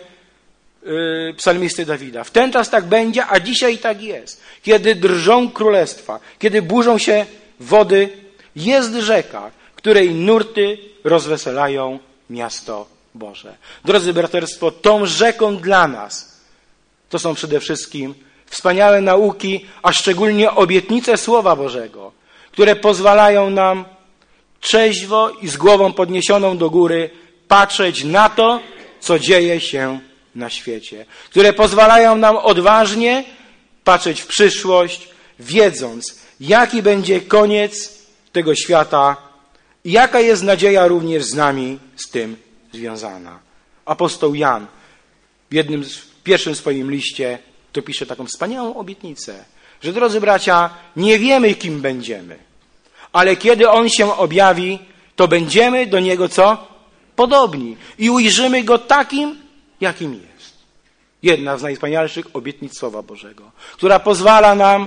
yy, psalmisty Dawida, w ten czas tak będzie, a dzisiaj tak jest. Kiedy drżą królestwa, kiedy burzą się wody, jest rzeka, której nurty rozweselają miasto Boże. Drodzy braterstwo, tą rzeką dla nas to są przede wszystkim wspaniałe nauki, a szczególnie obietnice Słowa Bożego, które pozwalają nam trzeźwo i z głową podniesioną do góry patrzeć na to, co dzieje się na świecie. Które pozwalają nam odważnie patrzeć w przyszłość, wiedząc, jaki będzie koniec tego świata i jaka jest nadzieja również z nami z tym związana. Apostoł Jan w jednym z, w pierwszym swoim liście to pisze taką wspaniałą obietnicę, że drodzy bracia, nie wiemy, kim będziemy, ale kiedy On się objawi, to będziemy do Niego co? Podobni i ujrzymy Go takim, jakim jest. Jedna z najwspanialszych obietnic Słowa Bożego, która pozwala nam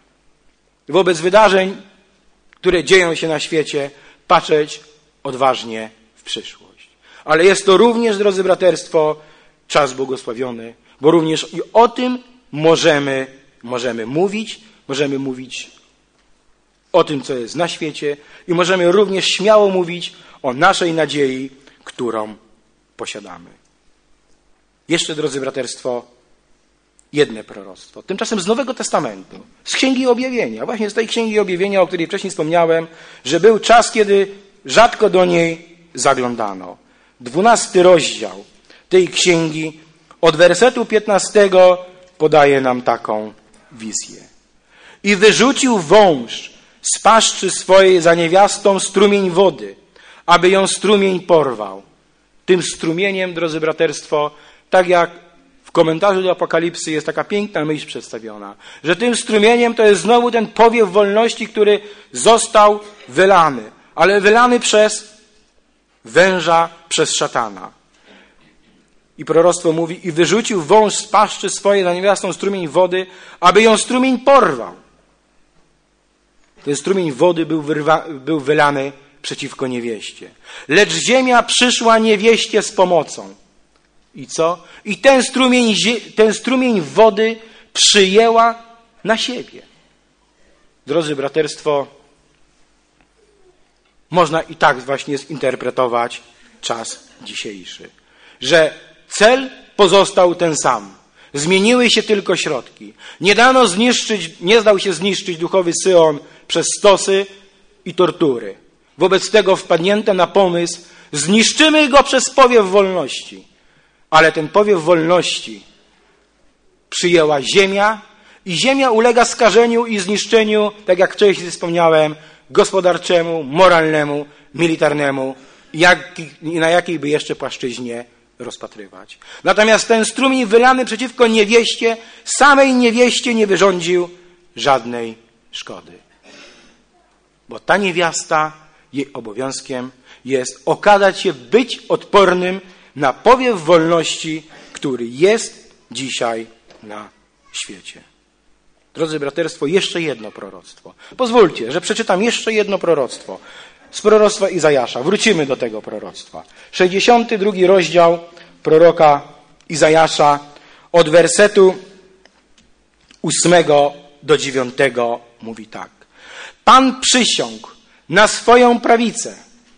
wobec wydarzeń, które dzieją się na świecie, patrzeć odważnie w przyszłość. Ale jest to również, drodzy braterstwo, czas błogosławiony, bo również i o tym możemy, możemy mówić, możemy mówić o tym, co jest na świecie i możemy również śmiało mówić o naszej nadziei, którą posiadamy. Jeszcze, drodzy braterstwo, jedno proroctwo. Tymczasem z Nowego Testamentu, z Księgi Objawienia, właśnie z tej Księgi Objawienia, o której wcześniej wspomniałem, że był czas, kiedy rzadko do niej zaglądano. Dwunasty rozdział tej księgi od wersetu piętnastego podaje nam taką wizję. I wyrzucił wąż z paszczy swojej za niewiastą strumień wody, aby ją strumień porwał. Tym strumieniem, drodzy braterstwo, tak jak w komentarzu do Apokalipsy jest taka piękna myśl przedstawiona, że tym strumieniem to jest znowu ten powiew wolności, który został wylany, ale wylany przez węża, przez szatana. I proroctwo mówi, i wyrzucił wąż z paszczy swojej za niewiastą strumień wody, aby ją strumień porwał. Ten strumień wody był, wyrwa, był wylany przeciwko niewieście. Lecz ziemia przyszła niewieście z pomocą. I co? I ten strumień, ten strumień wody przyjęła na siebie. Drodzy braterstwo, można i tak właśnie zinterpretować czas dzisiejszy. Że cel pozostał ten sam. Zmieniły się tylko środki. Nie dano zniszczyć, nie zdał się zniszczyć duchowy Syon przez stosy i tortury. Wobec tego wpadnięto na pomysł, zniszczymy go przez powiew wolności. Ale ten powiew wolności przyjęła ziemia i ziemia ulega skażeniu i zniszczeniu, tak jak wcześniej wspomniałem, gospodarczemu, moralnemu, militarnemu jak, i na jakiej by jeszcze płaszczyźnie rozpatrywać. Natomiast ten strumień wylany przeciwko niewieście, samej niewieście nie wyrządził żadnej szkody. Bo ta niewiasta, jej obowiązkiem jest okazać się, być odpornym na powiew wolności, który jest dzisiaj na świecie. Drodzy braterstwo, jeszcze jedno proroctwo. Pozwólcie, że przeczytam jeszcze jedno proroctwo z proroctwa Izajasza. Wrócimy do tego proroctwa. sześćdziesiąty drugi rozdział proroka Izajasza od wersetu ósmego do dziewiątego mówi tak. Pan przysiągł na swoją prawicę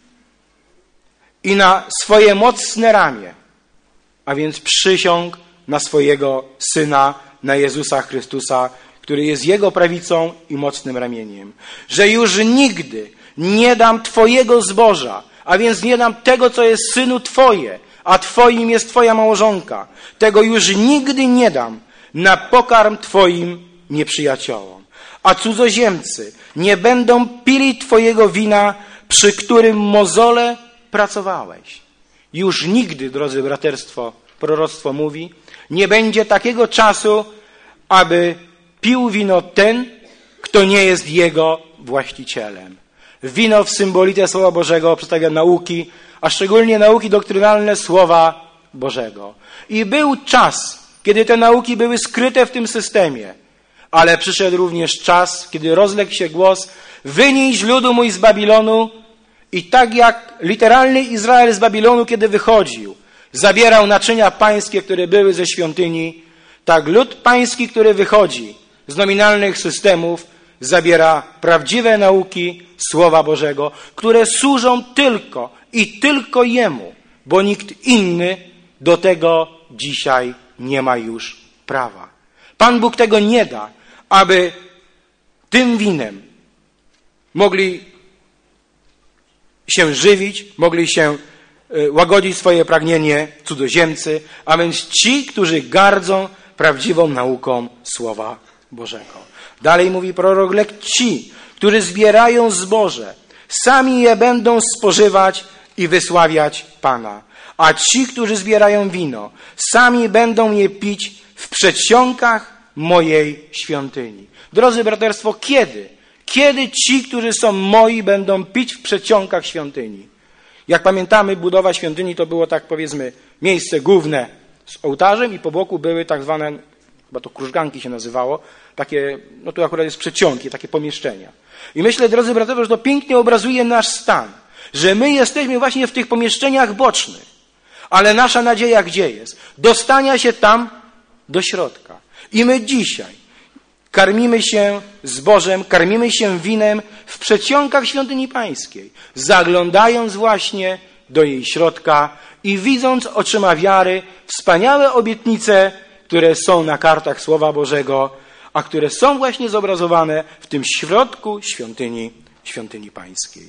i na swoje mocne ramię, a więc przysiągł na swojego Syna, na Jezusa Chrystusa, który jest Jego prawicą i mocnym ramieniem, że już nigdy nie dam Twojego zboża, a więc nie dam tego, co jest Synu Twoje, a Twoim jest Twoja małżonka. Tego już nigdy nie dam na pokarm Twoim nieprzyjaciołom. A cudzoziemcy nie będą pili Twojego wina, przy którym mozole pracowałeś. Już nigdy, drodzy braterstwo, proroctwo mówi, nie będzie takiego czasu, aby pił wino ten, kto nie jest jego właścicielem. Wino w symbolice Słowa Bożego przedstawia nauki, a szczególnie nauki doktrynalne Słowa Bożego. I był czas, kiedy te nauki były skryte w tym systemie, ale przyszedł również czas, kiedy rozległ się głos: wynieś ludu mój z Babilonu. I tak jak literalny Izrael z Babilonu, kiedy wychodził, zabierał naczynia pańskie, które były ze świątyni, tak lud pański, który wychodzi z nominalnych systemów, zabiera prawdziwe nauki Słowa Bożego, które służą tylko i tylko Jemu, bo nikt inny do tego dzisiaj nie ma już prawa. Pan Bóg tego nie da, aby tym winem mogli się żywić, mogli się łagodzić swoje pragnienie cudzoziemcy, a więc ci, którzy gardzą prawdziwą nauką Słowa Bożego. Dalej mówi prorok, lecz ci, którzy zbierają zboże, sami je będą spożywać i wysławiać Pana. A ci, którzy zbierają wino, sami będą je pić w przedsionkach mojej świątyni. Drodzy braterstwo, kiedy? Kiedy ci, którzy są moi, będą pić w przedsionkach świątyni? Jak pamiętamy, budowa świątyni to było, tak powiedzmy, miejsce główne z ołtarzem i po boku były tak zwane, chyba to krużganki się nazywało, takie, no tu akurat jest przedsionki, takie pomieszczenia. I myślę, drodzy braterze, że to pięknie obrazuje nasz stan, że my jesteśmy właśnie w tych pomieszczeniach bocznych, ale nasza nadzieja gdzie jest? Dostania się tam do środka. I my dzisiaj karmimy się zbożem, karmimy się winem w przedsionkach świątyni pańskiej, zaglądając właśnie do jej środka i widząc oczyma wiary wspaniałe obietnice, które są na kartach Słowa Bożego, a które są właśnie zobrazowane w tym środku świątyni, świątyni pańskiej.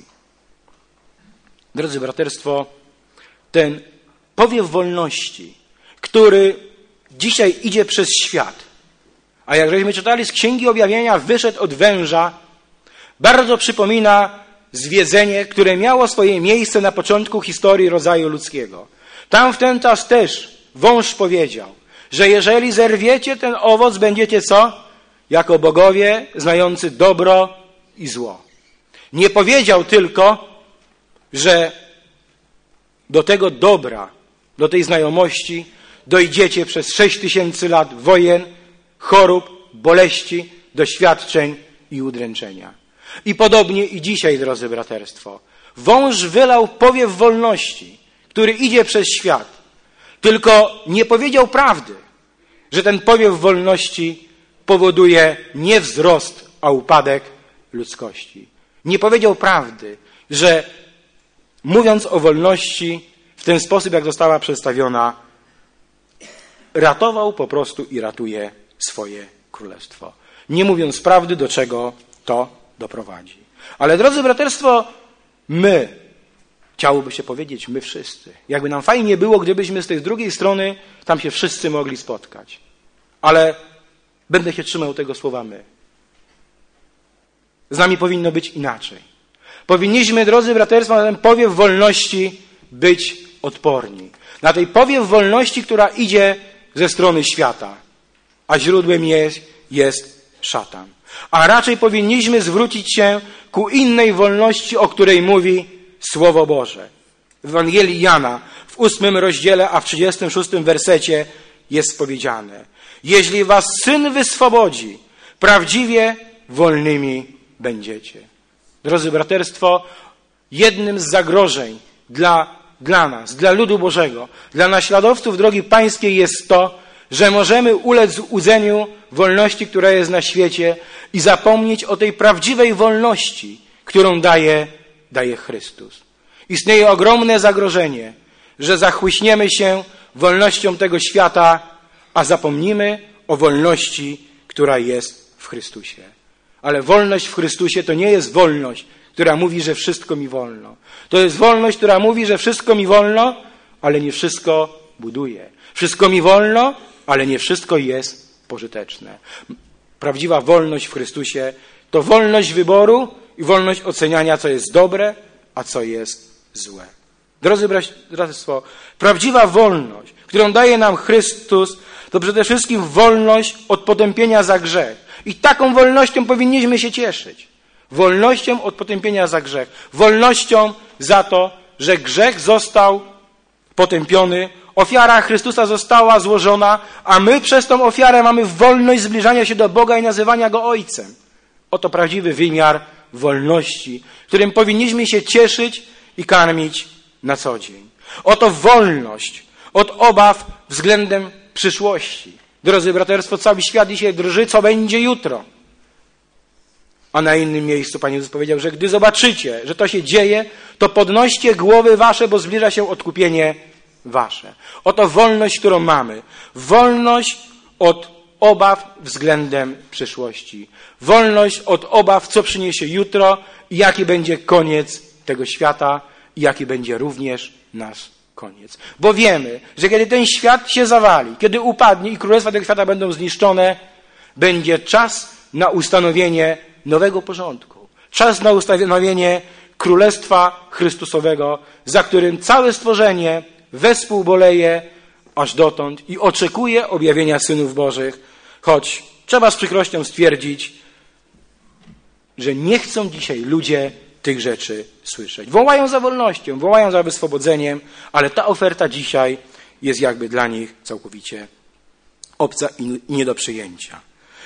Drodzy braterstwo, ten powiew wolności, który dzisiaj idzie przez świat, a jak żeśmy czytali z Księgi Objawienia, wyszedł od węża, bardzo przypomina zwiedzenie, które miało swoje miejsce na początku historii rodzaju ludzkiego. Tam w ten czas też wąż powiedział, że jeżeli zerwiecie ten owoc, będziecie co? Jako bogowie znający dobro i zło. Nie powiedział tylko, że do tego dobra, do tej znajomości dojdziecie przez sześć tysięcy lat wojen, chorób, boleści, doświadczeń i udręczenia. I podobnie i dzisiaj, drodzy braterstwo. Wąż wylał powiew wolności, który idzie przez świat. Tylko nie powiedział prawdy, że ten powiew wolności powoduje nie wzrost, a upadek ludzkości. Nie powiedział prawdy, że mówiąc o wolności w ten sposób, jak została przedstawiona, ratował po prostu i ratuje swoje królestwo. Nie mówiąc prawdy, do czego to doprowadzi. Ale drodzy braterstwo, my, chciałoby się powiedzieć my wszyscy. Jakby nam fajnie było, gdybyśmy z tej drugiej strony tam się wszyscy mogli spotkać. Ale będę się trzymał tego słowa my. Z nami powinno być inaczej. Powinniśmy, drodzy braterstwo, na ten powiew wolności być odporni. Na tej powiew wolności, która idzie ze strony świata. A źródłem jest, jest szatan. A raczej powinniśmy zwrócić się ku innej wolności, o której mówi Słowo Boże. W Ewangelii Jana w ósmym rozdziale, a w trzydziestym szóstym wersecie jest powiedziane: jeśli was Syn wyswobodzi, prawdziwie wolnymi będziecie. Drodzy braterstwo, jednym z zagrożeń dla, dla nas, dla ludu Bożego, dla naśladowców drogi pańskiej jest to, że możemy ulec złudzeniu wolności, która jest na świecie i zapomnieć o tej prawdziwej wolności, którą daje, daje Chrystus. Istnieje ogromne zagrożenie, że zachłyśniemy się wolnością tego świata, a zapomnimy o wolności, która jest w Chrystusie. Ale wolność w Chrystusie to nie jest wolność, która mówi, że wszystko mi wolno. To jest wolność, która mówi, że wszystko mi wolno, ale nie wszystko buduje. Wszystko mi wolno, ale nie wszystko jest pożyteczne. Prawdziwa wolność w Chrystusie to wolność wyboru i wolność oceniania, co jest dobre, a co jest złe. Drodzy braterstwo, prawdziwa wolność, którą daje nam Chrystus, to przede wszystkim wolność od potępienia za grzech. I taką wolnością powinniśmy się cieszyć. Wolnością od potępienia za grzech. Wolnością za to, że grzech został potępiony, ofiara Chrystusa została złożona, a my przez tą ofiarę mamy wolność zbliżania się do Boga i nazywania Go Ojcem. Oto prawdziwy wymiar wolności, którym powinniśmy się cieszyć i karmić na co dzień. Oto wolność od obaw względem przyszłości. Drodzy braterstwo, cały świat dzisiaj drży, co będzie jutro. A na innym miejscu Pan Jezus powiedział, że gdy zobaczycie, że to się dzieje, to podnoście głowy wasze, bo zbliża się odkupienie wasze. Oto wolność, którą mamy. Wolność od obaw względem przyszłości. Wolność od obaw, co przyniesie jutro i jaki będzie koniec tego świata i jaki będzie również nasz koniec. Bo wiemy, że kiedy ten świat się zawali, kiedy upadnie i królestwa tego świata będą zniszczone, będzie czas na ustanowienie nowego porządku. Czas na ustanowienie Królestwa Chrystusowego, za którym całe stworzenie wespół boleje aż dotąd i oczekuje objawienia synów Bożych, choć trzeba z przykrością stwierdzić, że nie chcą dzisiaj ludzie tych rzeczy słyszeć. Wołają za wolnością, wołają za wyswobodzeniem, ale ta oferta dzisiaj jest jakby dla nich całkowicie obca i nie do przyjęcia.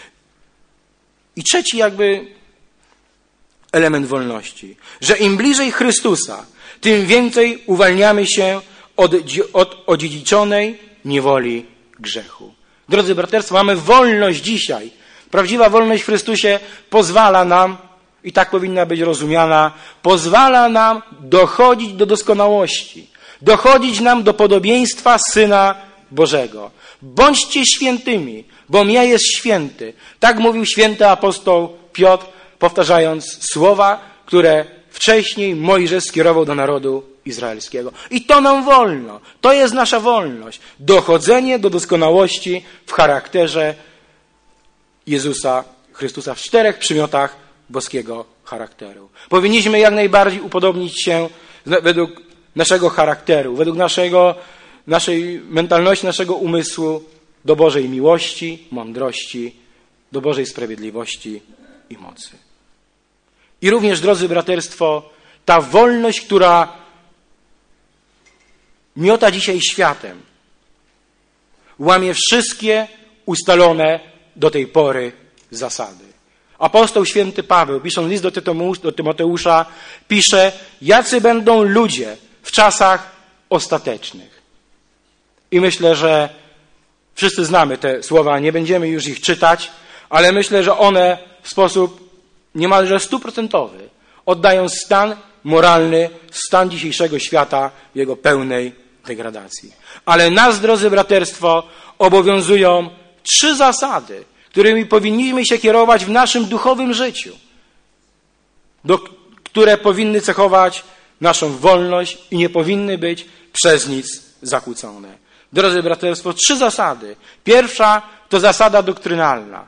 I trzeci jakby element wolności, że im bliżej Chrystusa, tym więcej uwalniamy się od, od odziedziczonej niewoli grzechu. Drodzy braterstwo, mamy wolność dzisiaj. Prawdziwa wolność w Chrystusie pozwala nam, i tak powinna być rozumiana, pozwala nam dochodzić do doskonałości, dochodzić nam do podobieństwa Syna Bożego. Bądźcie świętymi, bom ja jest święty. Tak mówił święty apostoł Piotr, powtarzając słowa, które wcześniej Mojżesz skierował do narodu izraelskiego. I to nam wolno. To jest nasza wolność. Dochodzenie do doskonałości w charakterze Jezusa Chrystusa w czterech przymiotach boskiego charakteru. Powinniśmy jak najbardziej upodobnić się według naszego charakteru, według naszego, naszej mentalności, naszego umysłu do Bożej miłości, mądrości, do Bożej sprawiedliwości i mocy. I również, drodzy braterstwo, ta wolność, która miota dzisiaj światem, łamie wszystkie ustalone do tej pory zasady. Apostoł święty Paweł, pisząc list do Tymoteusza, pisze, jacy będą ludzie w czasach ostatecznych. I myślę, że wszyscy znamy te słowa, nie będziemy już ich czytać, ale myślę, że one w sposób niemalże stuprocentowy oddają stan moralny, stan dzisiejszego świata w jego pełnej degradacji. Ale nas, drodzy braterstwo, obowiązują trzy zasady, którymi powinniśmy się kierować w naszym duchowym życiu, do, które powinny cechować naszą wolność i nie powinny być przez nic zakłócone. Drodzy braterstwo, trzy zasady. Pierwsza to zasada doktrynalna,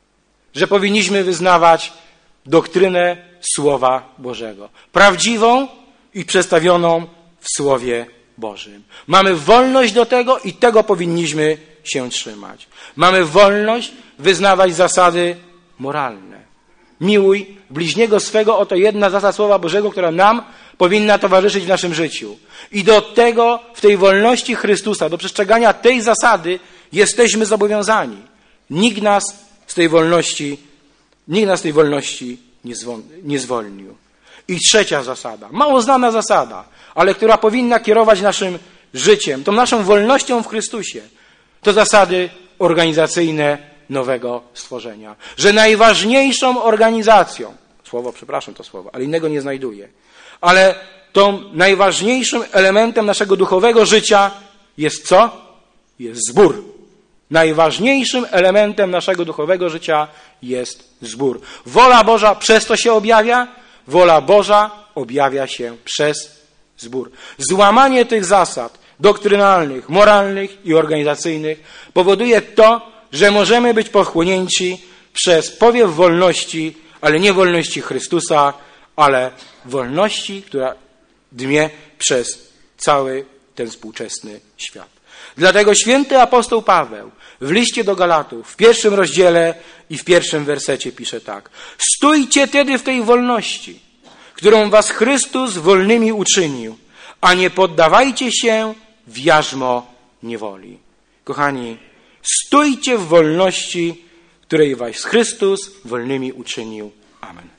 że powinniśmy wyznawać doktrynę Słowa Bożego. Prawdziwą i przedstawioną w Słowie Bożym. Mamy wolność do tego i tego powinniśmy się trzymać. Mamy wolność wyznawać zasady moralne. Miłuj bliźniego swego, oto jedna zasada Słowa Bożego, która nam powinna towarzyszyć w naszym życiu. I do tego, w tej wolności Chrystusa, do przestrzegania tej zasady jesteśmy zobowiązani. Nikt nas z tej wolności, nikt nas z tej wolności nie zwolnił. I trzecia zasada, mało znana zasada, ale która powinna kierować naszym życiem, tą naszą wolnością w Chrystusie, to zasady organizacyjne nowego stworzenia. Że najważniejszą organizacją, słowo, przepraszam to słowo, ale innego nie znajduję, ale tą najważniejszym elementem naszego duchowego życia jest co? Jest zbór. Najważniejszym elementem naszego duchowego życia jest zbór. Wola Boża przez to się objawia, wola Boża objawia się przez zbór. Złamanie tych zasad doktrynalnych, moralnych i organizacyjnych powoduje to, że możemy być pochłonięci przez powiew wolności, ale nie wolności Chrystusa, ale wolności, która dmie przez cały ten współczesny świat. Dlatego święty apostoł Paweł w liście do Galatów w pierwszym rozdziale i w pierwszym wersecie pisze tak. Stójcie tedy w tej wolności, którą was Chrystus wolnymi uczynił, a nie poddawajcie się w jarzmo niewoli. Kochani, stójcie w wolności, której was Chrystus wolnymi uczynił. Amen.